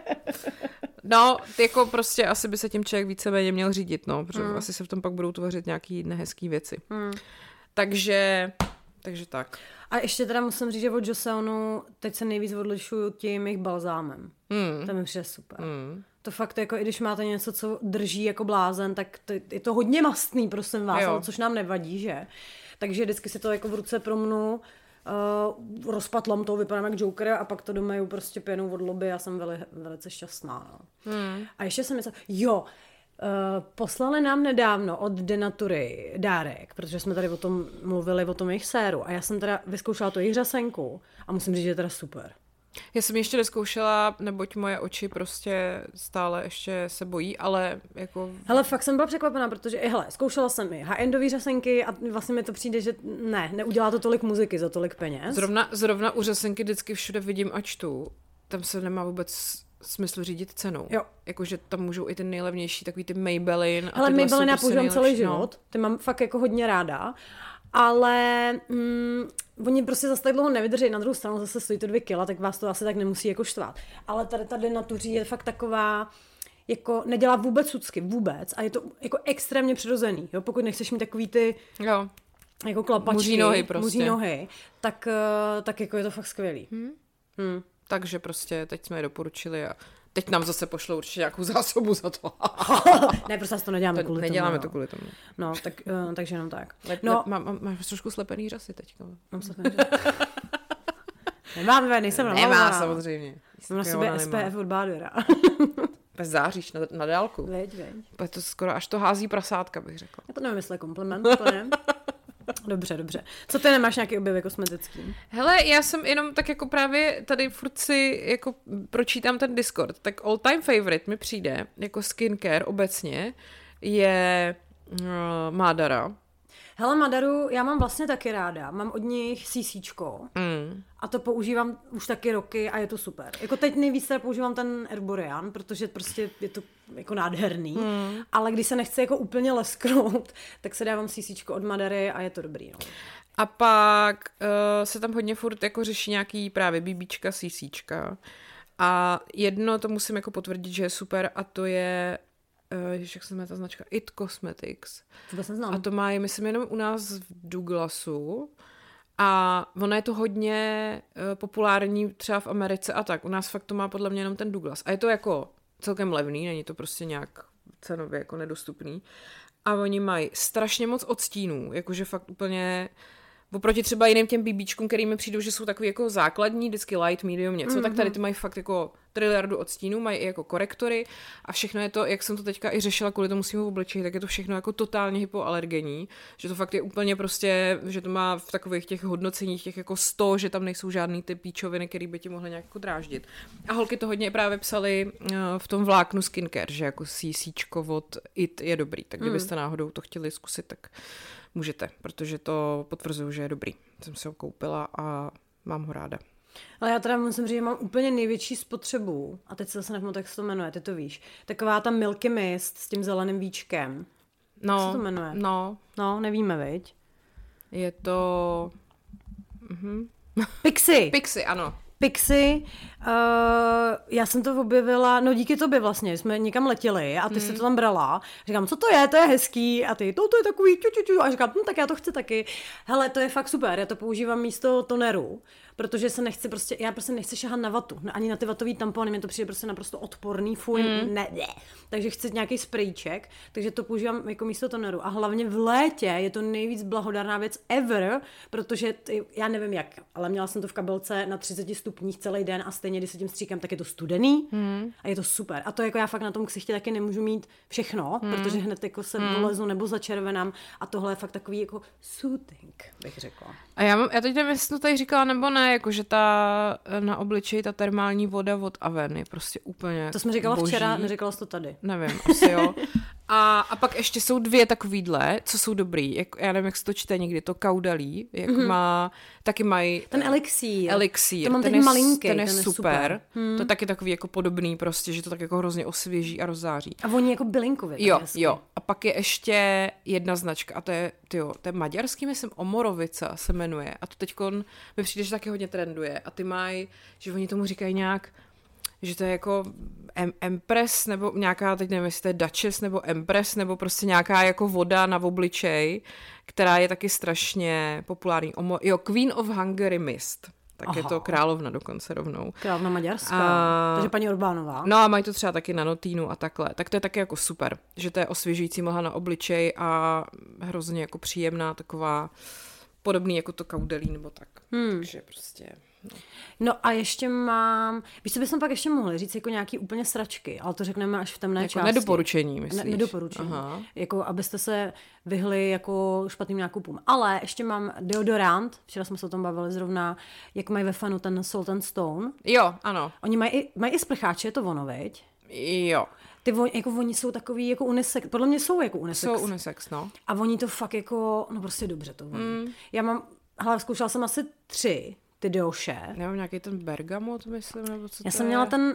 No, jako prostě asi by se tím člověk víceméně měl řídit, no, protože mm. asi se v tom pak budou tvořit nějaký nehezký věci. Mm. Takže, takže tak. A ještě teda musím říct, že od Joseonu teď se nejvíc odlišuju tím jejich balzámem. Mm. To mi přijde super. Mm. To fakt jako, i když máte něco, co drží jako blázen, tak to, je to hodně mastný, prosím vás, Jo. ale což nám nevadí, že? Takže vždycky si to jako v ruce promnu, uh, rozpatlám to, vypadám jak Joker a pak to domaju prostě pěnou od lobby a jsem veli, velice šťastná. No. Mm. A ještě jsem něco, jo, Uh, poslali nám nedávno od Denatury dárek, protože jsme tady o tom mluvili, o tom jejich séru a já jsem teda vyzkoušela to jejich řasenku a musím říct, že je teda super. Já jsem ještě neskoušela, neboť moje oči prostě stále ještě se bojí, ale jako... Hele, fakt jsem byla překvapená, protože i hele, zkoušela jsem i high-endový řasenky a vlastně mi to přijde, že ne, neudělá to tolik muziky za tolik peněz. Zrovna, zrovna u řasenky vždycky všude vidím a čtu, tam se nemá vůbec smysl řídit cenou. Jo. Jakože tam můžou i ty nejlevnější, takový ty Maybelline. Hele, Maybelline já používám celý no. život, ty mám fakt jako hodně ráda, ale mm, oni prostě zase tak dlouho nevydrží, na druhou stranu zase stojí to dvě kila, tak vás to asi tak nemusí jako štvát. Ale tady ta Denatuří je fakt taková, jako nedělá vůbec cucky, vůbec a je to jako extrémně přirozený, jo? Pokud nechceš mít takový ty Jo. jako klapačky, Muří nohy prostě. muří nohy, tak, uh, tak jako je to fakt skvělý. Hmm. Hmm. Takže prostě teď jsme je doporučili a teď nám zase pošlou určitě nějakou zásobu za to. Ne, prostě to neděláme to kvůli neděláme tomu. to kvůli tomu. No, tak, uh, takže jenom tak. Lep, No, lep, má, má, máš trošku slepený řasy teď. mám se Nemám, nejsem Nemá namalovaná. samozřejmě. Mám na Jo, sobě ona S P F nemá. od Bádera. Bez záříš na, na dálku. Veď, veď. Pak to skoro až to hází prasátka, bych řekla. Já to nevím, jestli je kompliment, úplně. Dobře, dobře. Co ty nemáš nějaký objevy kosmetický? Hele, já jsem jenom tak jako právě tady furt si jako pročítám ten Discord, tak all time favorite mi přijde jako skincare obecně je uh, Madara. Hele, Madaru, já mám vlastně taky ráda. Mám od nich CCčko Mm. a to používám už taky roky a je to super. Jako teď nejvíc teda používám ten Herborian, protože prostě je to jako nádherný, mm. ale když se nechce jako úplně lesknout, tak se dávám CCčko od Madary a je to dobrý. No. A pak uh, se tam hodně furt jako řeší nějaký právě BBčka, CCčka. A jedno to musím jako potvrdit, že je super a to je Uh, jak se jmenuje ta značka? It Cosmetics. Vůbec neznám. A to má je, myslím, jenom u nás v Douglasu. A ono je to hodně uh, populární třeba v Americe a tak. U nás fakt to má podle mě jenom ten Douglas. A je to jako celkem levný, není to prostě nějak cenově jako nedostupný. A oni mají strašně moc odstínů, jakože fakt úplně... Oproti třeba jiným těm BBčkům, který mi přijdou, že jsou takový jako základní, vždycky light, medium, něco, mm-hmm. tak tady ty mají fakt jako triliardu odstínů, mají i jako korektory a všechno je to, jak jsem to teďka i řešila kvůli tomu svýmu obličeji, tak je to všechno jako totálně hypoalergenní, že to fakt je úplně prostě, že to má v takových těch hodnoceních těch jako sto, že tam nejsou žádný ty píčoviny, který by ti mohly nějak jako dráždit. A holky to hodně právě psali uh, v tom vláknu skincare, že jako CCčko od It je dobrý, tak kdybyste mm. náhodou to chtěli zkusit, tak můžete, protože to potvrzuju, že je dobrý. Jsem si ho koupila a mám ho ráda. Ale já teda musím říct, že mám úplně největší spotřebu, a teď se zase nepamatuji, jak se to jmenuje, ty to víš. Taková ta Milky Mist s tím zeleným víčkem. No, jak se to jmenuje? No. No, nevíme, viď? Je to... Mhm. Pixie. Pixie, ano. Pixie, uh, já jsem to objevila, no díky tobě vlastně, jsme někam letěli a ty mm. jsi to tam brala. Říkám, co to je, to je hezký a ty, to, to je takový ču, ču, ču. A říkám, hm, tak já to chci taky. Hele, to je fakt super, já to používám místo toneru, protože se nechci prostě, já prostě nechci šahat na vatu, ani na ty vatový tampony, mi to přijde prostě naprosto odporný, fuj, mm. ne, ne. Takže chci nějaký sprejček, takže to používám jako místo toneru. A hlavně v létě je to nejvíc blahodárná věc ever, protože ty, já nevím jak, ale měla jsem to v kabelce na třiceti stupních celý den a stejně, když se tím stříkám, tak je to studený mm. a je to super. A to jako já fakt na tom ksichtě taky nemůžu mít všechno, mm. protože hned jako se mm. volezu nebo začervenám a tohle je fakt takový jako soothing, bych řekla. A já, mám, já teď nevím, jestli to tady říkala nebo ne, jakože ta na obličeji ta termální voda od Aven je prostě úplně To jsme říkala boží. Včera, neříkala jsi to tady. Nevím, asi jo. A, a pak ještě jsou dvě takovýhle, co jsou dobrý. Jak, já nevím, jak se to čte někdy, to kaudalí, jak mm-hmm. má, taky mají... Ten elixír. Elixír. To mám ten teď je, malinký, ten je ten je super. super. Hmm. To je taky takový jako podobný prostě, že to tak jako hrozně osvěží a rozzáří. A oni jako bylinkově. Jo, jo. A pak je ještě jedna značka a to je, tyjo, to je maďarský, myslím, Omorovica se jmenuje. A to teďkon mi přijde, že taky hodně trenduje. A ty mají, že oni tomu říkají nějak, že to je jako em- Empress, nebo nějaká, teď nevím, jestli to je Duchess, nebo Empress, nebo prostě nějaká jako voda na obličej, která je taky strašně populární. Omo- jo, Queen of Hungary Mist. Tak Aha. je to královna dokonce rovnou. Královna maďarská, a... takže paní Orbánová. No a mají to třeba taky na notínu a takhle. Tak to je taky jako super, že to je osvěžující mlha na obličej a hrozně jako příjemná, taková podobný jako to kaudelí nebo tak. Hmm. Takže prostě... No. no a ještě mám, víš, co bychom pak ještě mohli říct, jako nějaký úplně sračky, ale to řekneme až v temné jako části. Nedoporučení, myslíš? Ne, nedoporučení. Aha. Jako abyste se vyhli jako špatným nákupům. Ale ještě mám deodorant, včera jsme se o tom bavili zrovna, jak mají ve Fanu ten Salt and Stone. Jo, ano. Oni mají i, mají i sprcháče, je to ono, viď? Jo. Ty vo, jako oni jsou takový jako unisex, podle mě jsou jako unisex. Jsou unisex, no. A oni to fakt jako, no prostě dobře to voní. Mm. Já mám, hele, zkoušela jsem asi tři ty deoše. Nemám nějaký ten bergamot, myslím, nebo co Já to jsem je? měla ten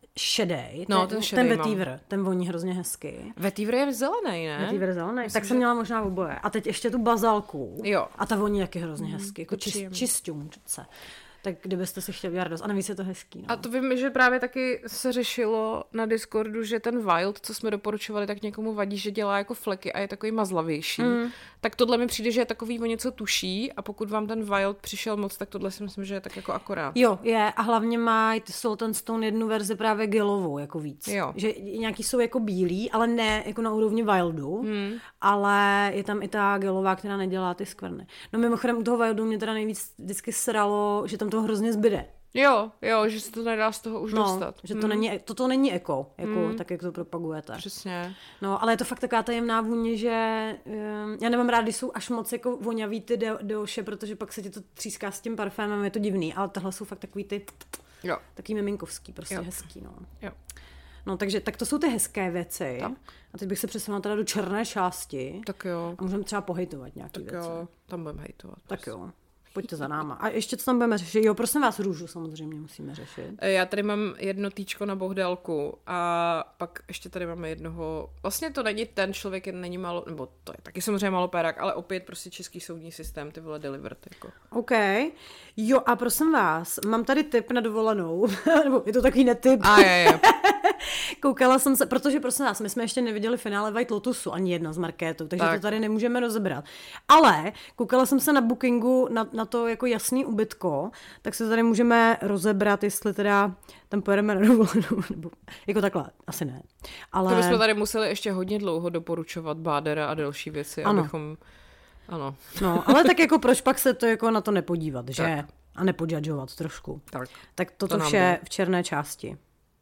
šedej, no, ten, ten, šedej ten vetiver, ten voní hrozně hezky. Vetiver je zelený, ne? Vetiver je zelený, myslím, tak jsem že... měla možná oboje. A teď ještě tu bazalku. Jo. A ta voní taky hrozně mm, hezky, jako čist, čistunce. Tak kdybyste si chtěli dělat radost. A navíc je to hezký. No. A to vím, že právě taky se řešilo na Discordu, že ten Wild, co jsme doporučovali, tak někomu vadí, že dělá jako fleky a je takový mazlavější. Mm. Tak tohle mi přijde, že je takový o něco tuší a pokud vám ten Wild přišel moc, tak tohle si myslím, že je tak jako akorát. Jo, je a hlavně mají ty Salt and Stone jednu verzi právě gelovou, jako víc. Jo. Že nějaký jsou jako bílí, ale ne jako na úrovni Wildu, mm. ale je tam i ta gelová, která nedělá ty skvrny. No mimochodem u toho Wildu mě teda nejvíc vždycky sralo, že tam to hrozně zbyde. Jo, jo, že se to nedá z toho už no, dostat. že to, hmm. není, toto není eko, jako, hmm. tak jak to propagujete. Přesně. No, ale je to fakt taková tajemná vůně, že um, já nemám rád, když jsou až moc jako voňavý ty de- deoše, protože pak se ti to tříská s tím parfémem, je to divný, ale tohle jsou fakt takový ty jo. takový miminkovský, prostě jo. hezký, no. Jo. No, takže tak to jsou ty hezké věci. Tak. A teď bych se přesunula teda do černé části. Tak jo. A můžeme třeba pohejtovat nějaký tak věci. Tak jo, tam budeme hejtovat. Tak prostě. jo. Pojďte za náma. A ještě co tam budeme řešit? Jo, prosím vás, růžu samozřejmě musíme řešit. Já tady mám jedno týčko na bohdélku a pak ještě tady máme jednoho, vlastně to není ten člověk, není malo, nebo to je taky samozřejmě malopérák, ale opět prostě český soudní systém, ty vole delivered, jako. OK. Jo a prosím vás, mám tady tip na dovolenou, nebo je to takový netip. A je, je. Koukala jsem se, protože prosím vás, my jsme ještě neviděli finále White Lotusu, ani jedna z Markétou, takže tak. to tady nemůžeme rozebrat. Ale koukala jsem se na Bookingu na, na to jako jasný ubytko, tak se tady můžeme rozebrat, jestli teda tam pojedeme na dovolenou, nebo jako takhle, asi ne. Ale... To bychom tady museli ještě hodně dlouho doporučovat Bádera a další věci, ano. abychom... Ano. No, ale tak jako proč pak se to jako na to nepodívat, že? Tak. A nepodžadžovat trošku. Tak, tak toto to vše v černé části.